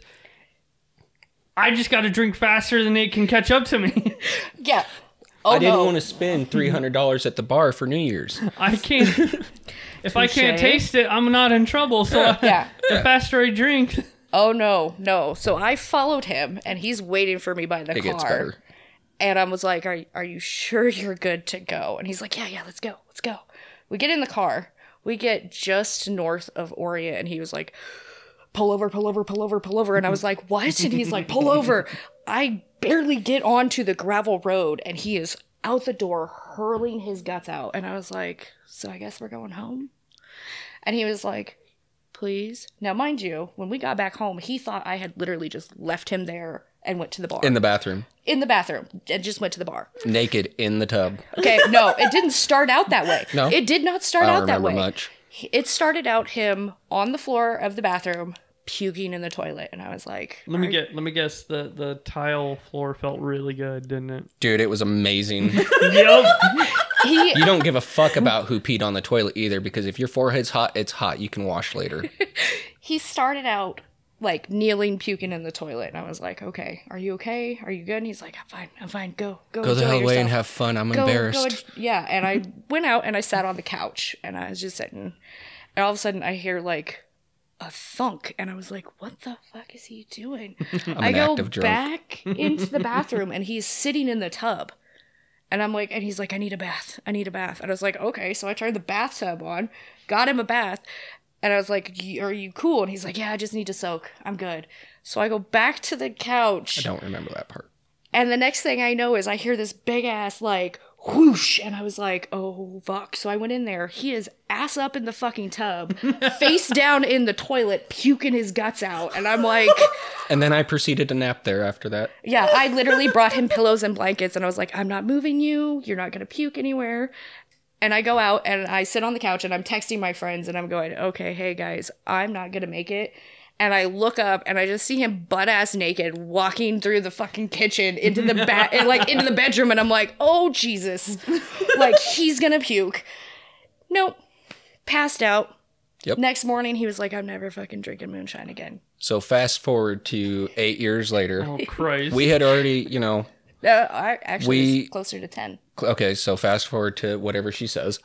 I just got to drink faster than it can catch up to me. Yeah. Oh, I didn't no. want to spend three hundred dollars at the bar for New Year's. I can't. If I can't Touche. taste it, I'm not in trouble. So I- Yeah. the faster I drink, Oh no, no. So I followed him and he's waiting for me by the It car. gets better. And I was like, are, are you sure you're good to go? And he's like, yeah, yeah, let's go. Let's go. We get in the car. We get just north of Orient. And he was like, pull over, pull over, pull over, pull over. And I was like, what? And he's like, pull over. I barely get onto the gravel road. And he is out the door hurling his guts out. And I was like, so I guess we're going home? And he was like, please. Now, mind you, when we got back home, he thought I had literally just left him there and went to the bar. In the bathroom, in the bathroom and just went to the bar. naked in the tub. Okay, no, it didn't start out that way. No? It did not start I don't out that remember way. much. It started out him on the floor of the bathroom puking in the toilet, and I was like, let me "Are- get let me guess. The the tile floor felt really good, didn't it? Dude, it was amazing. Yep. He You don't give a fuck about who peed on the toilet either, because if your forehead's hot, it's hot. You can wash later. he started out like kneeling, puking in the toilet, and I was like, okay, are you okay? Are you good? And he's like, I'm fine, I'm fine. Go, go, Go the enjoy hell away and yourself. have fun. I'm Go- go embarrassed. en- yeah, and I went out and I sat on the couch and I was just sitting, and all of a sudden I hear like a thunk, and I was like, what the fuck is he doing? I an go active drunk. back into the bathroom and he's sitting in the tub. And I'm like, and he's like, I need a bath. I need a bath. And I was like, okay. So I turned the bathtub on, got him a bath. And I was like, "Y- are you cool? And he's like, yeah, I just need to soak. I'm good. So I go back to the couch. I don't remember that part. And the next thing I know is I hear this big ass like whoosh. And I was like, oh fuck. So I went in there. He is ass up in the fucking tub, face down in the toilet, puking his guts out. And I'm like, And then I proceeded to nap there after that. yeah, I literally brought him pillows and blankets. And I was like, I'm not moving you. You're not going to puke anywhere. And I go out and I sit on the couch and I'm texting my friends and I'm going, okay, hey guys, I'm not going to make it. And I look up and I just see him butt ass naked walking through the fucking kitchen into the ba- like into the bedroom. And I'm like, oh Jesus, like he's going to puke. Nope. Passed out. Yep. Next morning, he was like, I'm never fucking drinking moonshine again. So fast forward to eight years later. Oh Christ. We had already, you know, Uh, I actually We- was closer to ten. cl- okay, so fast forward to whatever she says.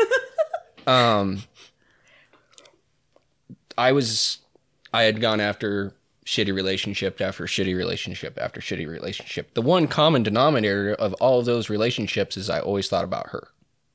um, I was, I had gone after shitty relationship after shitty relationship after shitty relationship. The one common denominator of all of those relationships is I always thought about her.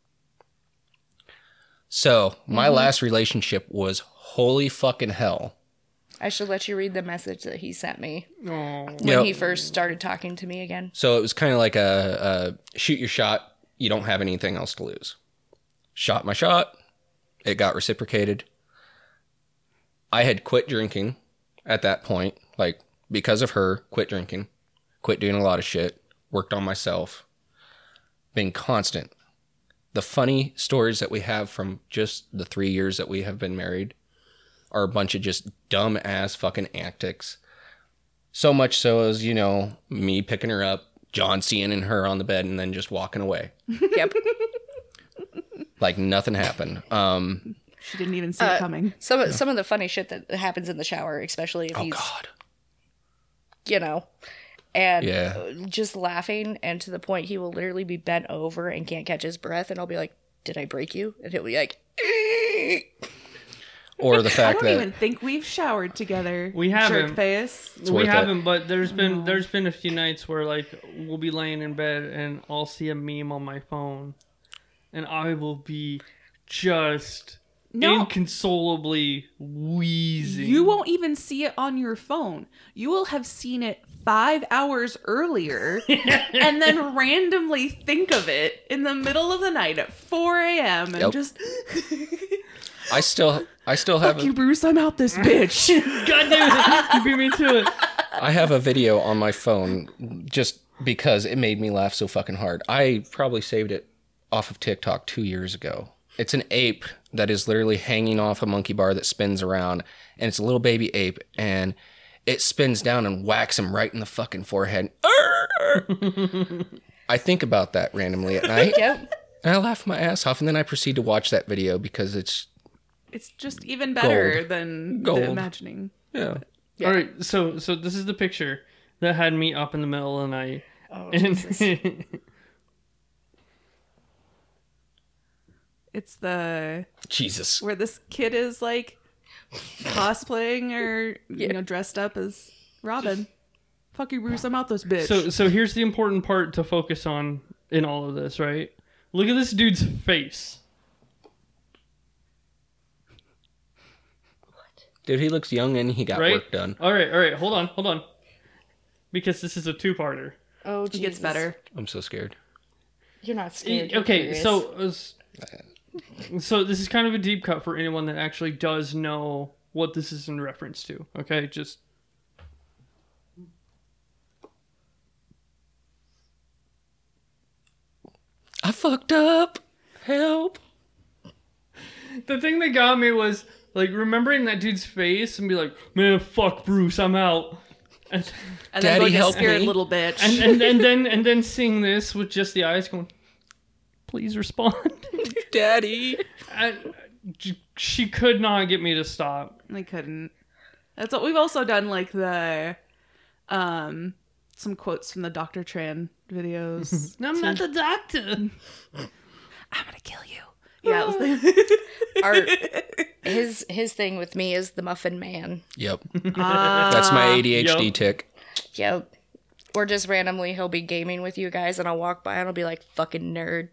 So my last relationship was holy fucking hell. I should let you read the message that he sent me Oh. when Yep. he first started talking to me again. So it was kind of like a, a shoot your shot. You don't have anything else to lose. Shot my shot. It got reciprocated. I had quit drinking at that point, like because of her, quit drinking, quit doing a lot of shit, worked on myself, being constant. The funny stories that we have from just the three years that we have been married are a bunch of just dumb ass fucking antics. So much so as, you know, me picking her up, John seeing her on the bed, and then just walking away. Yep. Like nothing happened. Um, She didn't even see Uh, it coming. Some of some of the funny shit that happens in the shower, especially if oh, he's, God. you know, and Yeah. uh, just laughing, and to the point he will literally be bent over and can't catch his breath, and I'll be like, "Did I break you?" And he'll be like, Or the I fact don't that even think we've showered together. We haven't. Jerk face. We worth it. haven't, but there's been there's been a few nights where like we'll be laying in bed and I'll see a meme on my phone, and I will be just No. inconsolably wheezing. You won't even see it on your phone. You will have seen it five hours earlier and then randomly think of it in the middle of the night at four a.m. and Yep. just, I still I still have fuck you, a, Bruce, I'm out this bitch. God damn it! You beat me to it. I have a video on my phone just because it made me laugh so fucking hard. I probably saved it off of TikTok two years ago. It's an ape that is literally hanging off a monkey bar that spins around, and it's a little baby ape, and it spins down and whacks him right in the fucking forehead. I think about that randomly at night. Yep. And I laugh my ass off, and then I proceed to watch that video because it's It's just even better Gold. than Gold. the imagining. yeah. Yeah. All right, so so this is the picture that had me up in the middle of the night. Oh, And Jesus. It's the Jesus. where this kid is like cosplaying or you know dressed up as Robin. Fuck you, Bruce! I'm out this bitch. so so here's the important part to focus on in all of this, right? Look at this dude's face. Dude, he looks young and he got Right? work done. All right, all right, hold on, hold on. Because this is a two-parter. Oh, it Jesus. gets better. I'm so scared. You're not scared. You're Okay, curious. so as- so this is kind of a deep cut for anyone that actually does know what this is in reference to. Okay, just I fucked up. Help. the thing that got me was like remembering that dude's face and be like, man, fuck Bruce, I'm out. And And Daddy, then going, help a scared me. little bitch. and, and and then and then seeing this with just the eyes going, please respond. Daddy. I, she could not get me to stop. I couldn't. That's what we've also done, like the, um, some quotes from the Doctor Tran videos. I'm not the doctor. I'm gonna kill you. Yeah, it was the- Our, his his thing with me is the Muffin Man. Yep. Ah. That's my A D H D Yep. tick. Yep. Or just randomly he'll be gaming with you guys and I'll walk by and I'll be like, fucking nerd.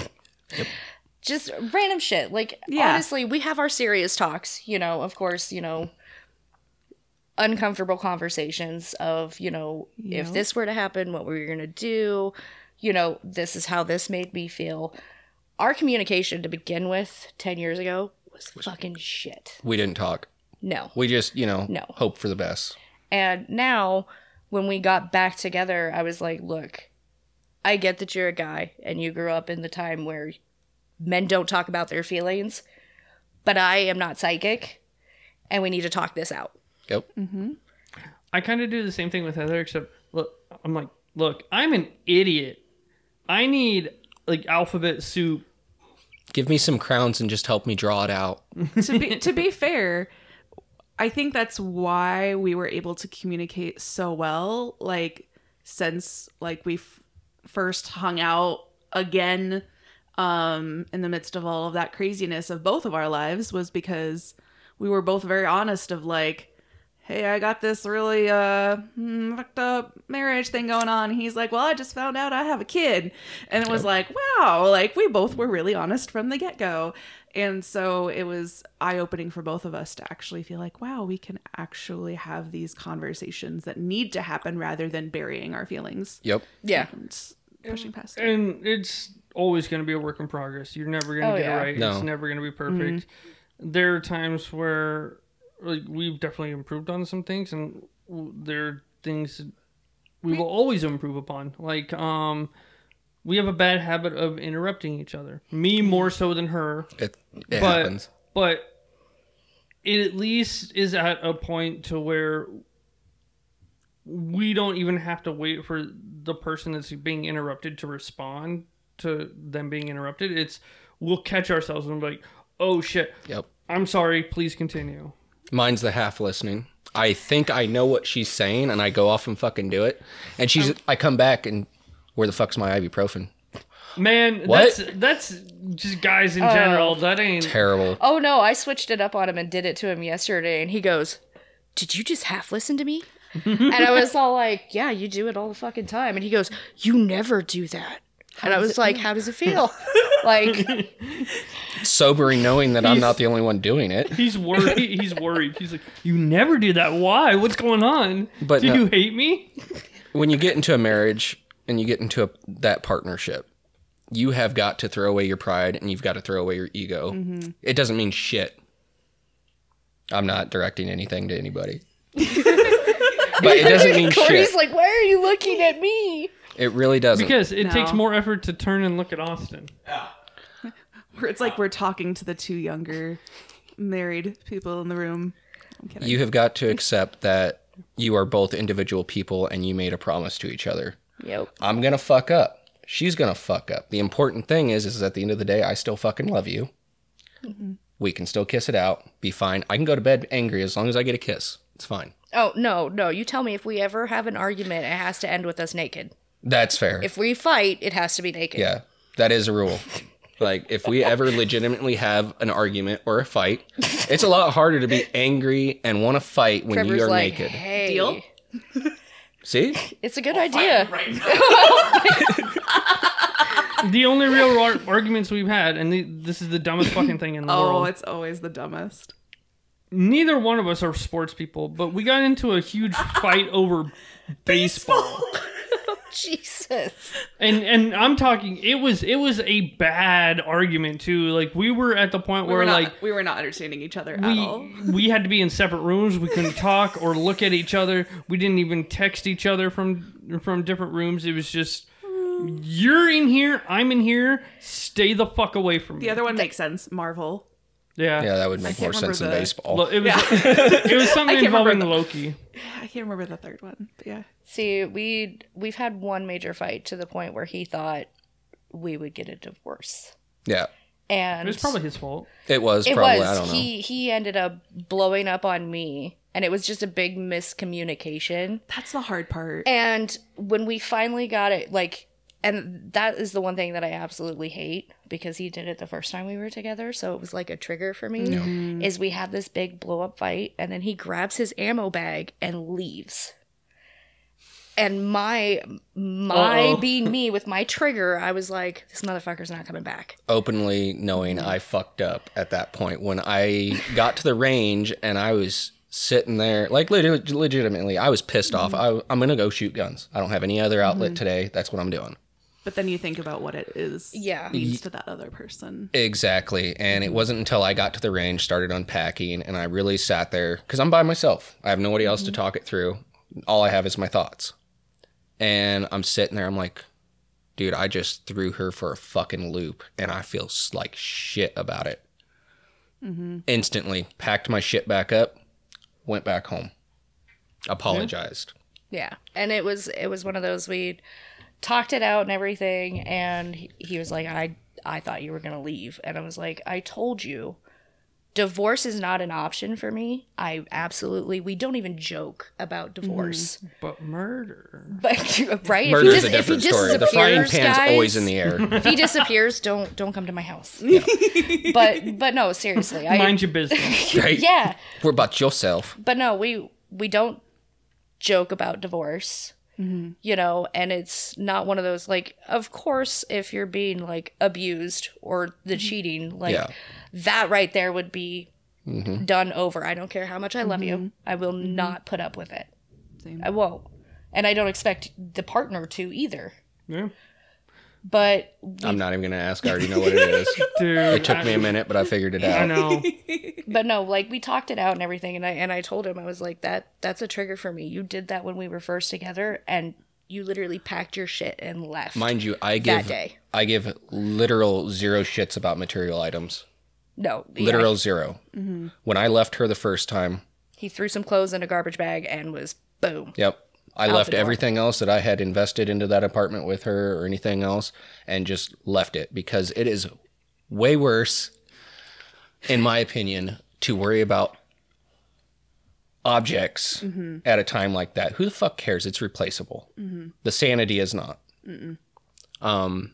Just random shit. Like, Yeah. honestly, we have our serious talks, you know, of course, you know, uncomfortable conversations of, you know, if Yep. this were to happen, what were you going to do? You know, this is how this made me feel. Our communication to begin with ten years ago was fucking shit. We didn't talk. No. We just, you know, No. hope for the best. And now, when we got back together, I was like, look, I get that you're a guy and you grew up in the time where men don't talk about their feelings, but I am not psychic and we need to talk this out. Yep. I kind of do the same thing with Heather, except look, I'm like, look, I'm an idiot. I need like alphabet soup. Give me some crowns and just help me draw it out. to be to be fair, I think that's why we were able to communicate so well. Like since like we f- first hung out again, um, in the midst of all of that craziness of both of our lives, was because we were both very honest. Of like, hey, I got this really uh hmm, fucked up marriage thing going on. He's like, well, I just found out I have a kid. And it was like, wow, like we both were really honest from the get-go. And so it was eye-opening for both of us to actually feel like, wow, we can actually have these conversations that need to happen rather than burying our feelings Yep. Yeah. and pushing past it. And it's always going to be a work in progress. You're never going to Oh, get yeah. it right. No. It's never going to be perfect. There are times where like we've definitely improved on some things, and w- there are things that we will always improve upon. Like, um, we have a bad habit of interrupting each other. Me more so than her, It, it but happens. but it at least is at a point to where we don't even have to wait for the person that's being interrupted to respond to them being interrupted. It's we'll catch ourselves and be like, oh shit, Yep. I'm sorry, please continue. Mine's the half listening. I think I know what she's saying, and I go off and fucking do it. And she's, I come back, and where the fuck's my ibuprofen? Man, What? that's that's just guys in general. That ain't Terrible. Oh no, I switched it up on him and did it to him yesterday and he goes, did you just half listen to me? And I was all like, yeah, you do it all the fucking time. And he goes, you never do that. And I was like, how does it feel? Like, Sobering knowing that I'm not the only one doing it. He's worried. He's worried. He's like, you never do that. Why? What's going on? But do no- you hate me? When you get into a marriage and you get into a, that partnership, you have got to throw away your pride and you've got to throw away your ego. It doesn't mean shit. I'm not directing anything to anybody. But it doesn't mean Corey's shit. like, why are you looking at me? It really doesn't. Because it No. takes more effort to turn and look at Austin. Where it's like we're talking to the two younger married people in the room. I'm kidding. You have got to accept that you are both individual people and you made a promise to each other. Yep. I'm going to fuck up. She's going to fuck up. The important thing is, is at the end of the day, I still fucking love you. Mm-hmm. We can still kiss it out. Be fine. I can go to bed angry as long as I get a kiss. It's fine. Oh, no, no. You tell me if we ever have an argument, it has to end with us naked. That's fair. If we fight, it has to be naked. Yeah, that is a rule. Like, if we ever legitimately have an argument or a fight, it's a lot harder to be angry and want to fight when Trevor's you are like, naked. Hey, Deal? See? It's a good idea. The only real ar- arguments we've had, and the, this is the dumbest fucking thing in the Oh, world. it's always the dumbest. Neither one of us are sports people, but we got into a huge fight over baseball. Jesus. And and I'm talking, it was it was a bad argument too. Like, we were at the point We where were not, like we were not understanding each other at we all. we had to be in separate rooms. We couldn't talk or look at each other. We didn't even text each other from from different rooms. It was just, you're in here, I'm in here. Stay the fuck away from me. The other one makes sense. Marvel. yeah, Yeah, that would make can't more remember sense in the- baseball. Well, it was Yeah. it was something I can't remember involving the- Loki. I can't remember the third one, but yeah. See, we we've had one major fight to the point where he thought we would get a divorce. Yeah, And It was probably his fault. it was it probably, was I don't know. he he ended up blowing up on me, and it was just a big miscommunication. That's the hard part. And when we finally got it, like, and that is the one thing that I absolutely hate, because he did it the first time we were together, so it was like a trigger for me, is we have this big blow up fight, and then he grabs his ammo bag and leaves. And my my Uh-oh. being me with my trigger, I was like, this motherfucker's not coming back. Openly knowing I fucked up at that point when I got to the range and I was sitting there, like leg- legitimately, I was pissed off. I, I'm gonna go shoot guns. I don't have any other outlet today. That's what I'm doing. But then you think about what it is Yeah. means to that other person. Exactly. And it wasn't until I got to the range, started unpacking, and I really sat there because I'm by myself. I have nobody else to talk it through. All I have is my thoughts. And I'm sitting there, I'm like, dude, I just threw her for a fucking loop and I feel s- like shit about it. Instantly packed my shit back up, went back home, apologized. Yeah. And it was it was one of those, we talked it out and everything, and he, he was like, I I thought you were going to leave. And I was like, I told you, divorce is not an option for me. I absolutely, we don't even joke about divorce. But murder. But right? Murder's if a he, dis- if he different story. The frying disappears, pan's guys, always in the air. if he disappears, don't don't come to my house. But but no, seriously. I Mind your business. Right? yeah. What about yourself? But no, we we don't joke about divorce. You know, and it's not one of those, like, of course, if you're being like abused or the cheating, like Yeah. that right there would be done over. I don't care how much I love you. I will not put up with it. Same. I won't. And I don't expect the partner to either. Yeah. But I'm not even going to ask. I already know what it is. Dude. It took me a minute, but I figured it out. I know. but no, like, we talked it out and everything, and I and I told him, I was like, that that's a trigger for me. You did that when we were first together, and you literally packed your shit and left. Mind you, I That give day. I give literal zero shits about material items. No, yeah. Literal zero. When I left her the first time, He threw some clothes in a garbage bag and was boom. yep, I Out left the door. everything else that I had invested into that apartment with her or anything else and just left it because it is way worse, in my opinion, to worry about objects at a time like that. Who the fuck cares? It's replaceable. The sanity is not. Um,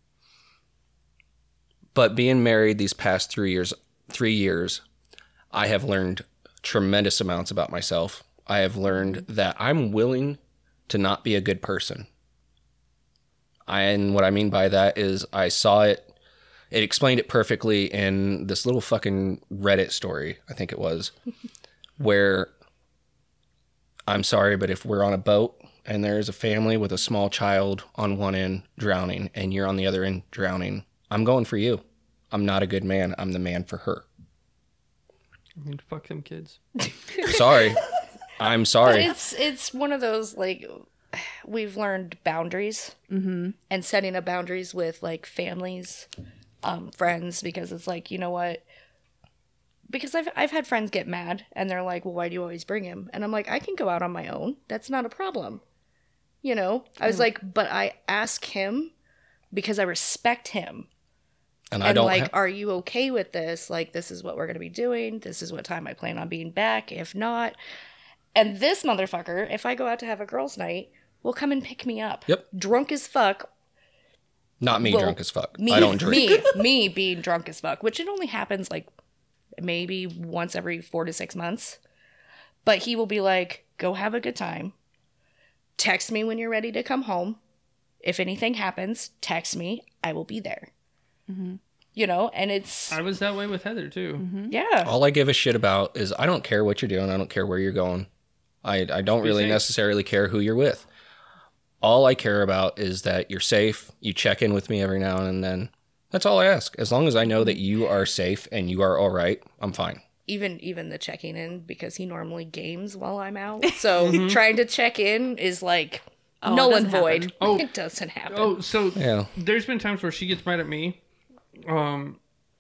but being married these past three years, three years, I have learned tremendous amounts about myself. I have learned that I'm willing to not be a good person. I, and what I mean by that is I saw it, it explained it perfectly in this little fucking Reddit story, I think it was, where I'm sorry, but if we're on a boat and there's a family with a small child on one end drowning and you're on the other end drowning, I'm going for you. I'm not a good man. I'm the man for her. I mean, fuck them kids. Sorry. I'm But sorry. it's it's one of those, like, we've learned boundaries and setting up boundaries with, like, families um, friends because it's like, you know what? Because I've I've had friends get mad and they're like, well, why do you always bring him? And I'm like, I can go out on my own. That's not a problem. You know? I was like, but I ask him because I respect him. And I And don't like, ha- are you okay with this? Like, this is what we're going to be doing. This is what time I plan on being back. If not, and this motherfucker, if I go out to have a girls' night, will come and pick me up. Yep. Drunk as fuck. not me well, drunk as fuck. Me, I don't drink. Me, me being drunk as fuck, which it only happens like maybe once every four to six months. But he will be like, go have a good time. Text me when you're ready to come home. If anything happens, text me. I will be there. Mm-hmm. You know, and it's, I was that way with Heather too. Mm-hmm. yeah. All I give a shit about is I don't care what you're doing. I don't care where you're going. I, I don't Be really safe. necessarily care who you're with. All I care about is that you're safe. You check in with me every now and then. That's all I ask. As long as I know that you are safe and you are all right, I'm fine. Even even the checking in, because he normally games while I'm out. So trying to check in is like Oh, it null and doesn't void. happen. Oh. It doesn't happen. Oh, so Yeah. there's been times where she gets mad at me. Um,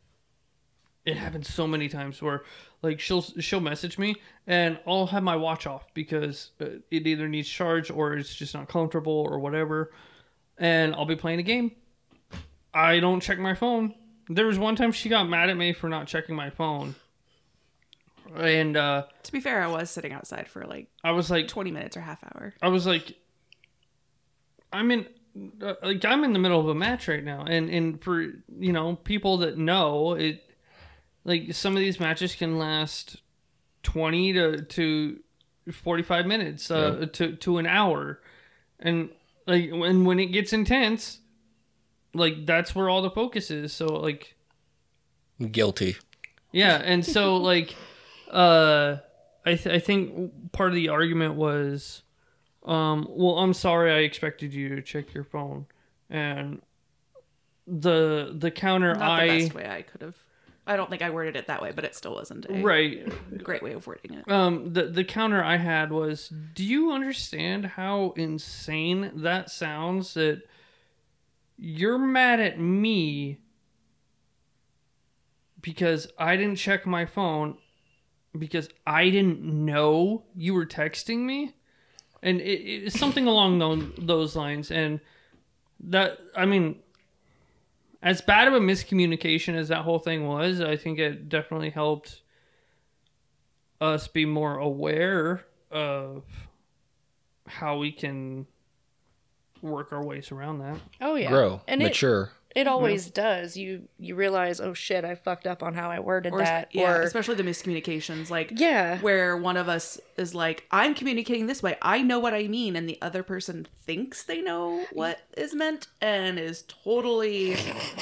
it happens so many times where, like, she'll she'll message me and I'll have my watch off because uh, it either needs charge or it's just not comfortable or whatever, and I'll be playing a game. I don't check my phone. There was one time she got mad at me for not checking my phone, and uh, To be fair, I was sitting outside for like I was like, twenty minutes or half hour. I was like, I'm in, uh, like, I'm in the middle of a match right now, and and for you know people that know it, like some of these matches can last twenty to to forty five minutes, uh, Yeah. to to an hour, and like when when it gets intense, like that's where all the focus is. So like, Guilty. yeah, and so like, uh, I th- I think part of the argument was, um, well, I'm sorry, I expected you to check your phone, and the the counter Not I the best way I could have. I don't think I worded it that way, but it still wasn't a right, great way of wording it. um, the the counter I had was, do you understand how insane that sounds? That you're mad at me because I didn't check my phone because I didn't know you were texting me, and it, it's something along those, those lines. And that, I mean, as bad of a miscommunication as that whole thing was, I think it definitely helped us be more aware of how we can work our ways around that. Oh yeah. Grow. And it, mature. it always does. You you realize, oh shit, I fucked up on how I worded Or, that. yeah, or especially the miscommunications, like yeah. where one of us is like, I'm communicating this way. I know what I mean. And the other person thinks they know what is meant and is totally.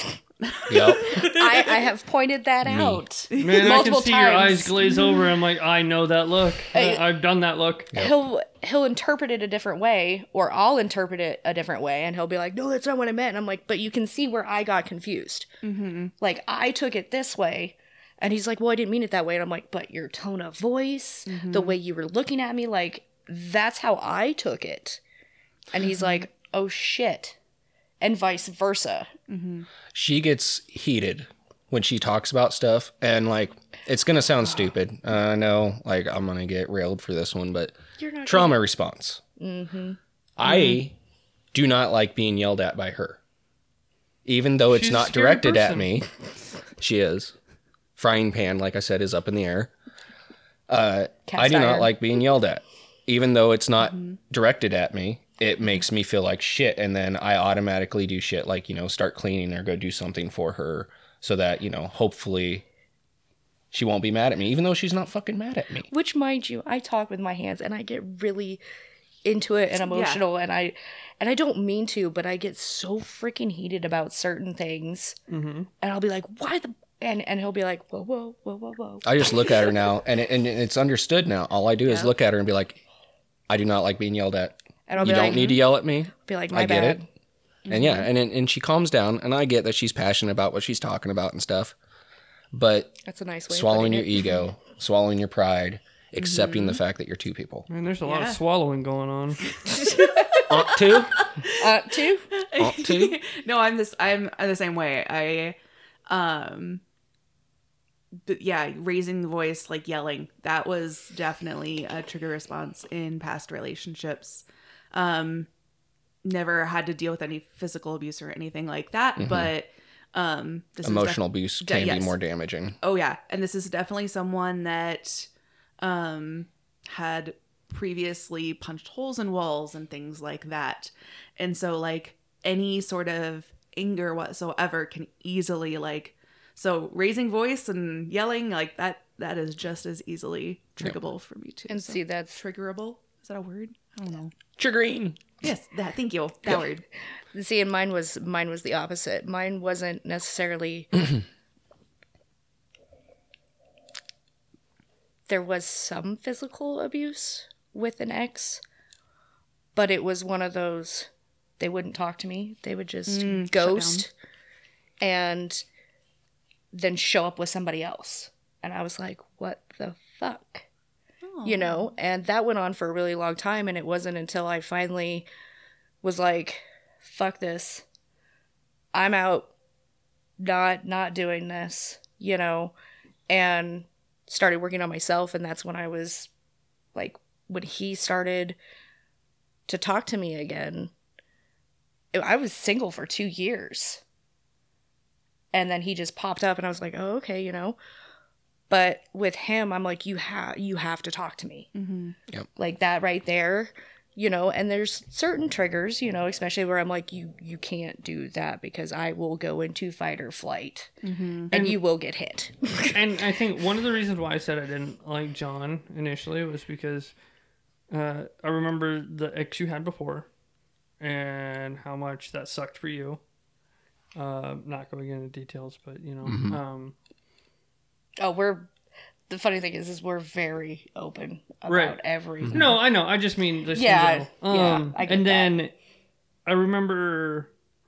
Yep. I, I have pointed that out. Man, I multiple can see your eyes times. glaze over. I'm like, I know that look. Hey. I, I've done that look. He'll he'll interpret it a different way, or I'll interpret it a different way, and he'll be like, "No, that's not what I meant." And I'm like, "But you can see where I got confused. Mm-hmm. Like I took it this way." And he's like, well, I didn't mean it that way. And I'm like, but your tone of voice, Mm-hmm. the way you were looking at me, like, that's how I took it. And he's like, oh, shit. And vice versa. She gets heated when she talks about stuff, and like it's gonna sound stupid. Uh, I know, like I'm gonna get railed for this one, but You're not trauma response. Mm-hmm. I do not like being yelled at by her, even though it's She's a not scary directed at person. me. She is. Frying pan, like I said, is up in the air. Uh, I do Cast not iron. like being yelled at, even though it's not directed at me. It makes me feel like shit, and then I automatically do shit like, you know, start cleaning or go do something for her so that, you know, hopefully she won't be mad at me, even though she's not fucking mad at me. Which, mind you, I talk with my hands and I get really into it and emotional, and I and I don't mean to, but I get so freaking heated about certain things, Mm-hmm. and I'll be like, why the and and he'll be like, whoa, whoa, whoa, whoa, whoa. I just look at her now, and, it, and it's understood now. All I do is Yeah. look at her and be like, I do not like being yelled at. And I'll You be don't like, need to yell at me. be like, my I get bad. it. And yeah, and and she calms down, and I get that she's passionate about what she's talking about and stuff. But That's a nice way. swallowing of your putting it. ego, swallowing your pride, accepting the fact that you're two people. Man, there's a lot Yeah. of swallowing going on. Aunt two? Uh, two. Aunt two? No, I'm this. I'm the same way. I Um, but yeah, raising the voice, like yelling, that was definitely a trigger response in past relationships. Um, never had to deal with any physical abuse or anything like that, Mm-hmm. but um, this Emotional is def- abuse de- can yes. be more damaging. Oh yeah, and this is definitely someone that um, had previously punched holes in walls and things like that, and so like any sort of anger whatsoever can easily like so raising voice and yelling like that that is just as easily triggerable for me too. And So, see, that's triggerable, is that a word? I don't know. Triggering. Yes, that. Thank you. That word. see, and mine was mine was the opposite. Mine wasn't necessarily. There was some physical abuse with an ex, but it was one of those. They wouldn't talk to me. They would just Mm, shut ghost, and then show up with somebody else. And I was like, "What the fuck?" You know, and that went on for a really long time, and it wasn't until I finally was like, fuck this, I'm out, not not doing this, you know, and started working on myself. And that's when I was like, when he started to talk to me again, I was single for two years, and then he just popped up and I was like, oh, okay, you know. But with him, I'm like, you have you have to talk to me. Mm-hmm. Yep. Like that right there, you know. And there's certain triggers, you know, especially where I'm like, you you can't do that because I will go into fight or flight, Mm-hmm. and you will get hit. And I think one of the reasons why I said I didn't like John initially was because uh, I remember the ex you had before and how much that sucked for you. Uh, not going into details, but you know, Mhm. um, Oh, we're the funny thing is, is we're very open about Right. everything. no, I know. I just mean just in Yeah, general. yeah, Um, I get and that. then I remember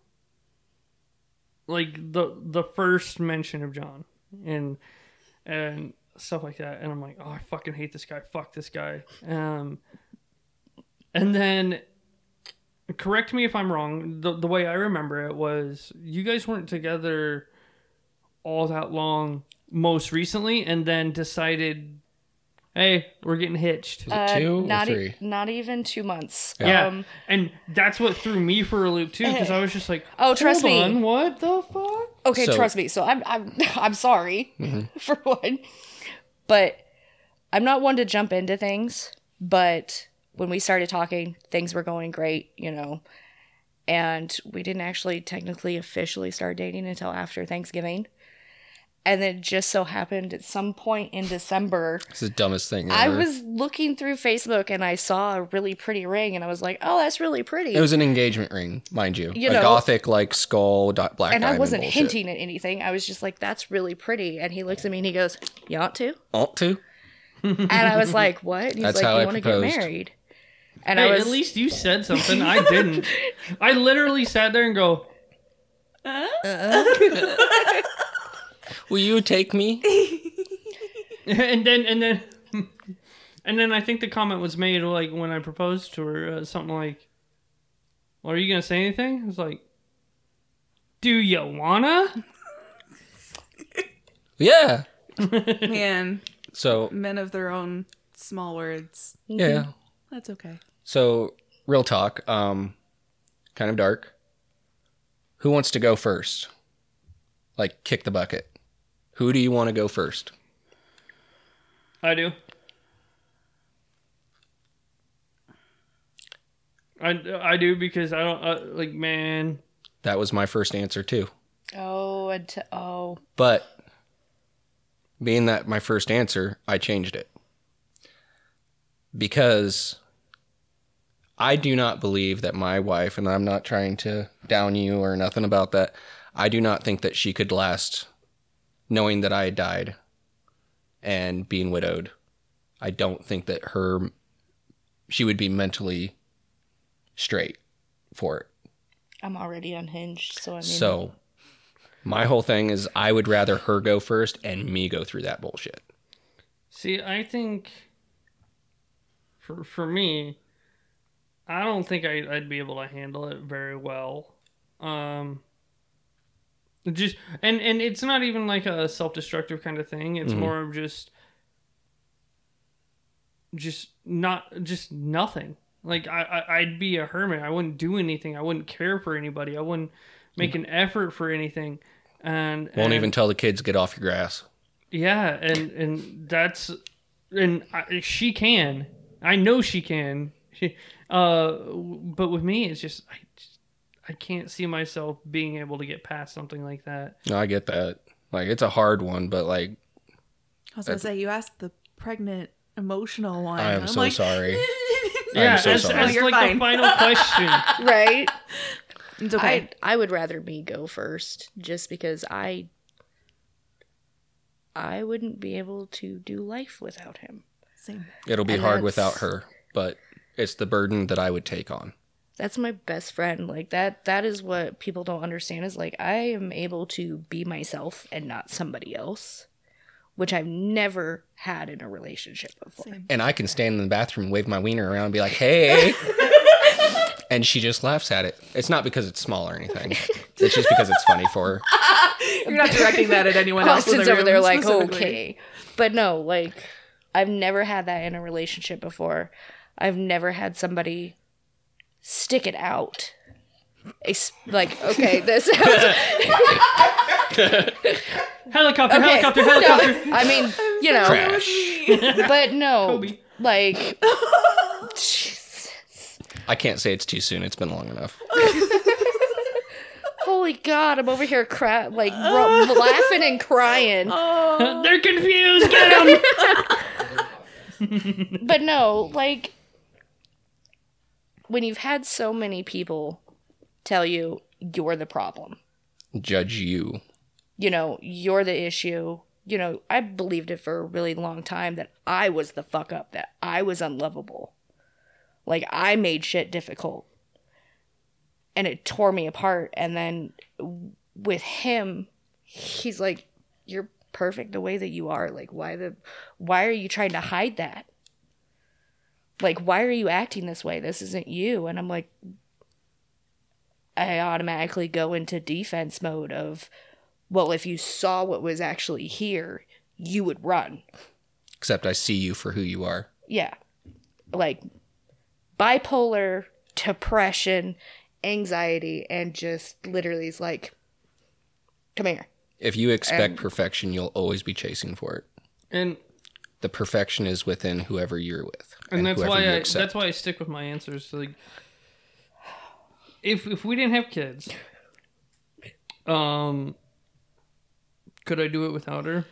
like the the first mention of John and and stuff like that, and I'm like, oh, I fucking hate this guy. Fuck this guy. Um, and then correct me if I'm wrong. The the way I remember it was you guys weren't together all that long most recently, and then decided, hey, we're getting hitched. Is it Uh, two or not e- three? not even two months. Yeah, Um, and that's what threw me for a loop too, because I was just like, Oh, trust hold me. on, what the fuck? Okay, So- trust me. So I'm I'm I'm sorry Mm-hmm. for one, but I'm not one to jump into things. But when we started talking, things were going great, you know, and we didn't actually technically officially start dating until after Thanksgiving. And then it just so happened at some point in December, It's the dumbest thing I ever. was looking through Facebook and I saw a really pretty ring, and I was like, "Oh, that's really pretty." It was an engagement ring, mind you. You a know- gothic, like, skull, di- black and diamond I wasn't bullshit. hinting at anything. I was just like, "That's really pretty." And he looks at me and he goes, "You want to?" Ought to? And I was like, "What?" And he's That's like, how "You I want to get proposed. married?" And Hey, I was at least you said something. I didn't. I literally sat there and go, Will you take me? and then and then and then I think the comment was made like when I proposed to her, uh, something like, well, are you gonna say anything? I was like, do you wanna? Yeah. Man, So, men of their own small words. yeah. That's okay. So, real talk, um, kind of dark. Who wants to go first? Like, kick the bucket. Who do you want to go first? I do. I, I do because I don't uh, like man. That was my first answer, too. oh, and t- oh, But, being that my first answer, I changed it. Because I do not believe that my wife, and I'm not trying to down you or nothing about that, I do not think that she could last knowing that I had died and being widowed. I don't think that her, she would be mentally straight for it. I'm already unhinged. So I mean, So, my whole thing is I would rather her go first and me go through that bullshit. See, I think for for me, I don't think I, I'd be able to handle it very well. Um, Just and and it's not even like a self-destructive kind of thing. It's Mhm. more of just just not just nothing. Like I, I I'd be a hermit. I wouldn't do anything. I wouldn't care for anybody. I wouldn't make an effort for anything. And Won't and, even tell the kids get off your grass. Yeah, and and that's and I, she can. I know she can. She, uh, but with me, it's just I, just I can't see myself being able to get past something like that. No, I get that. Like, it's a hard one, but like, I was gonna say you asked the pregnant emotional one. I am I'm so like, sorry. Yeah, so as, sorry. as No, you're like fine. the final question. Right? It's okay. I I would rather me go first, just because I I wouldn't be able to do life without him. Same. It'll be And hard that's- without her, but it's the burden that I would take on. That's my best friend. Like that that is what people don't understand, is like I am able to be myself and not somebody else, which I've never had in a relationship before. Same. And I can stand in the bathroom, wave my wiener around, and be like, "Hey," and she just laughs at it. It's not because it's small or anything. It's just because it's funny for her. You're not directing that at anyone else. in Austin's the over room there like, specifically. okay. But no, like, I've never had that in a relationship before. I've never had somebody stick it out. It's like, okay, this sounds... Helicopter, Okay. helicopter, No, helicopter. I mean, you know, Crash. but no, Kobe. like, Jesus. I can't say it's too soon. It's been long enough. Holy God, I'm over here cra- like ro- laughing and crying. They're confused. Get them. But no, like, when you've had so many people tell you you're the problem, Judge you. you know, you're the issue, you know, I believed it for a really long time that I was the fuck up, that I was unlovable. Like, I made shit difficult. And it tore me apart. And then with him, he's like, you're perfect the way that you are. Like, why the, why are you trying to hide that? Like, why are you acting this way? This isn't you. And I'm like, I automatically go into defense mode of, well, if you saw what was actually here, you would run. Except I see you for who you are. Yeah. Like, bipolar, depression, anxiety, and just literally is like, come here. If you expect And- perfection, you'll always be chasing for it. And The perfection is within whoever you're with, and that's whoever why you I accept. that's why I stick with my answers. So, like, if if we didn't have kids, um, could I do it without her?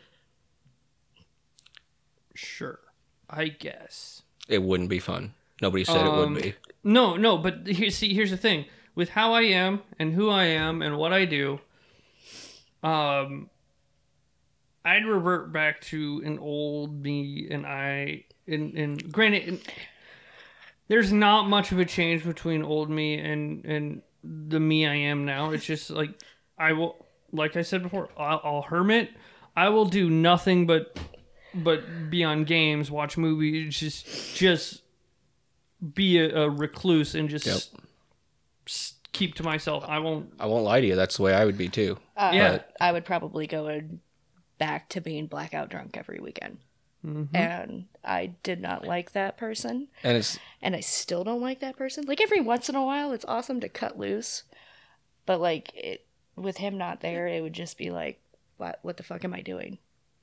Sure, I guess. It wouldn't be fun. Nobody said it Um, would be. No, no, but here, see, here's the thing: with how I am and who I am and what I do, um, I'd revert back to an old me, and I, and and granted, and there's not much of a change between old me and and the me I am now. It's just like I will, like I said before, I'll, I'll hermit. I will do nothing but but be on games, watch movies, just just be a, a recluse and just Yep. s- keep to myself. I won't. I won't lie to you. That's the way I would be too. Uh, Yeah. I would probably go in- back to being blackout drunk every weekend. And I did not like that person. And it's And I still don't like that person. Like, every once in a while, it's awesome to cut loose. But, like, it, with him not there, it would just be like, what, what the fuck am I doing?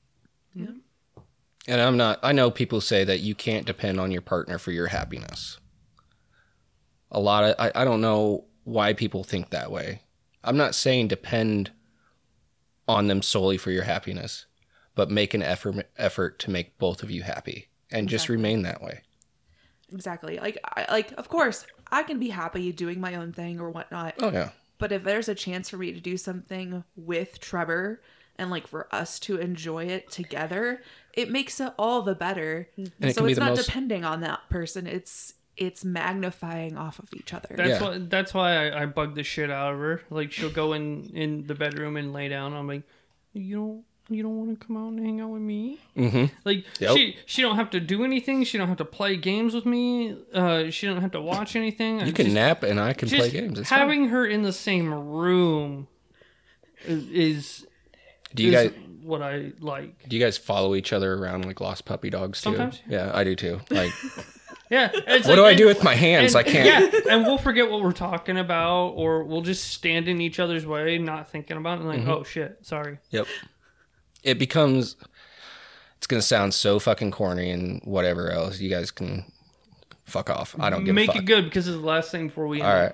and I'm not. I know people say that you can't depend on your partner for your happiness. A lot of I, I don't know why people think that way. I'm not saying depend on them solely for your happiness, but make an effort effort to make both of you happy and just Exactly. remain that way. Exactly. Like, I, like of course, I can be happy doing my own thing or whatnot. Oh yeah. But if there's a chance for me to do something with Trevor and like for us to enjoy it together, it makes it all the better. it so can be it's the not most- depending on that person. It's it's magnifying off of each other. That's Yeah. why. That's why I, I bug the shit out of her. Like, she'll go in in the bedroom and lay down. I'm like, you don't you don't want to come out and hang out with me? Mm-hmm. Like, Yep. she she don't have to do anything. She don't have to play games with me. Uh, she don't have to watch anything. You can just, nap and I can play just games. It's fine. having her in the same room is Do you is guys what I like. do you guys follow each other around like lost puppy dogs too? Sometimes. Yeah, I do too. Like, Yeah. It's what like- do I and- do with my hands? and- I can't. Yeah, and we'll forget what we're talking about, or we'll just stand in each other's way, not thinking about it, and like, Mm-hmm. oh shit, sorry. Yep. It becomes. It's gonna sound so fucking corny and whatever else. You guys can fuck off. I don't give Make a fuck. it good because it's the last thing before we. All right.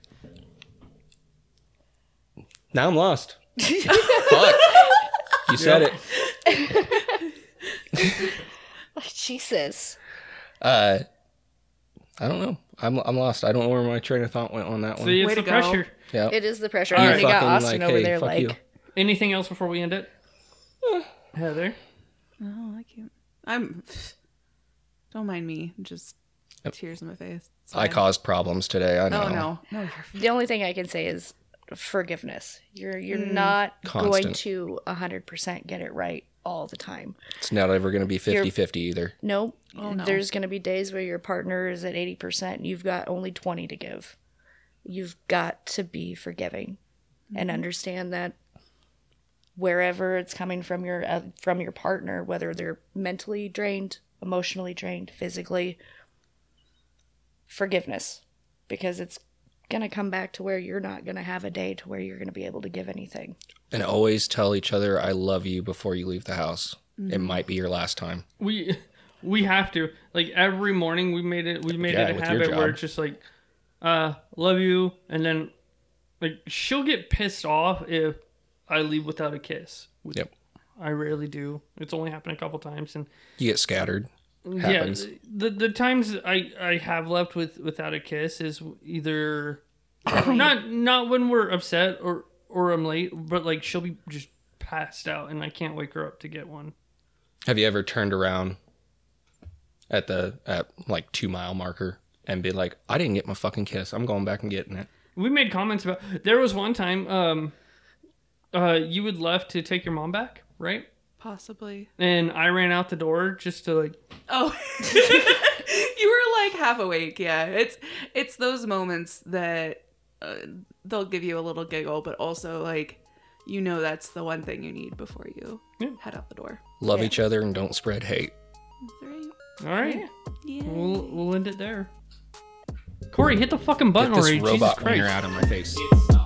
Now I'm lost. Fuck. You said it. Jesus. Uh, I don't know. I'm I'm lost. I don't know where my train of thought went on that one. See, it's Way the to go. pressure. Yeah. It is the pressure. All And right. then you got Fucking, Austin like, over hey, there fuck like, you. Anything else before we end it? Heather. Oh, I can't. I'm. Don't mind me. Just Yep. tears in my face. It's I fine. caused problems today. I know. Oh no, no, you're. the only thing I can say is forgiveness. You're you're Mm. not going Constant. to one hundred percent get it right all the time. It's not ever going to be fifty-fifty either. No, Oh, no. there's going to be days where your partner is at eighty percent and you've got only twenty to give. You've got to be forgiving and understand that wherever it's coming from your uh, from your partner, whether they're mentally drained, emotionally drained, physically, forgiveness, because it's going to come back to where you're not going to have a day to where you're going to be able to give anything. And always tell each other I love you before you leave the house. Mm-hmm. It might be your last time. We we have to, like, every morning we made it we made Yeah, it a with your habit where job. it's just like, uh, love you, and then like she'll get pissed off if I leave without a kiss. Yep. I rarely do. It's only happened a couple times, and You get scattered. Happens. yeah, the the times I I have left with without a kiss is either not not when we're upset or or I'm late, but like she'll be just passed out and I can't wake her up to get one. Have you ever turned around at the at like two mile marker and be like, I didn't get my fucking kiss. I'm going back and getting it. We made comments about. There was one time, um, uh, you had left to take your mom back, right? Possibly. And I ran out the door just to like. Oh, you were like half awake. Yeah, it's it's those moments that uh, they'll give you a little giggle, but also like you know that's the one thing you need before you Yeah. head out the door. Love Yeah. each other and don't spread hate. That's right. All right, Yeah. we'll we'll end it there. Corey, hit the fucking button Get this already. Jesus robot when Christ! you're out of my face. It's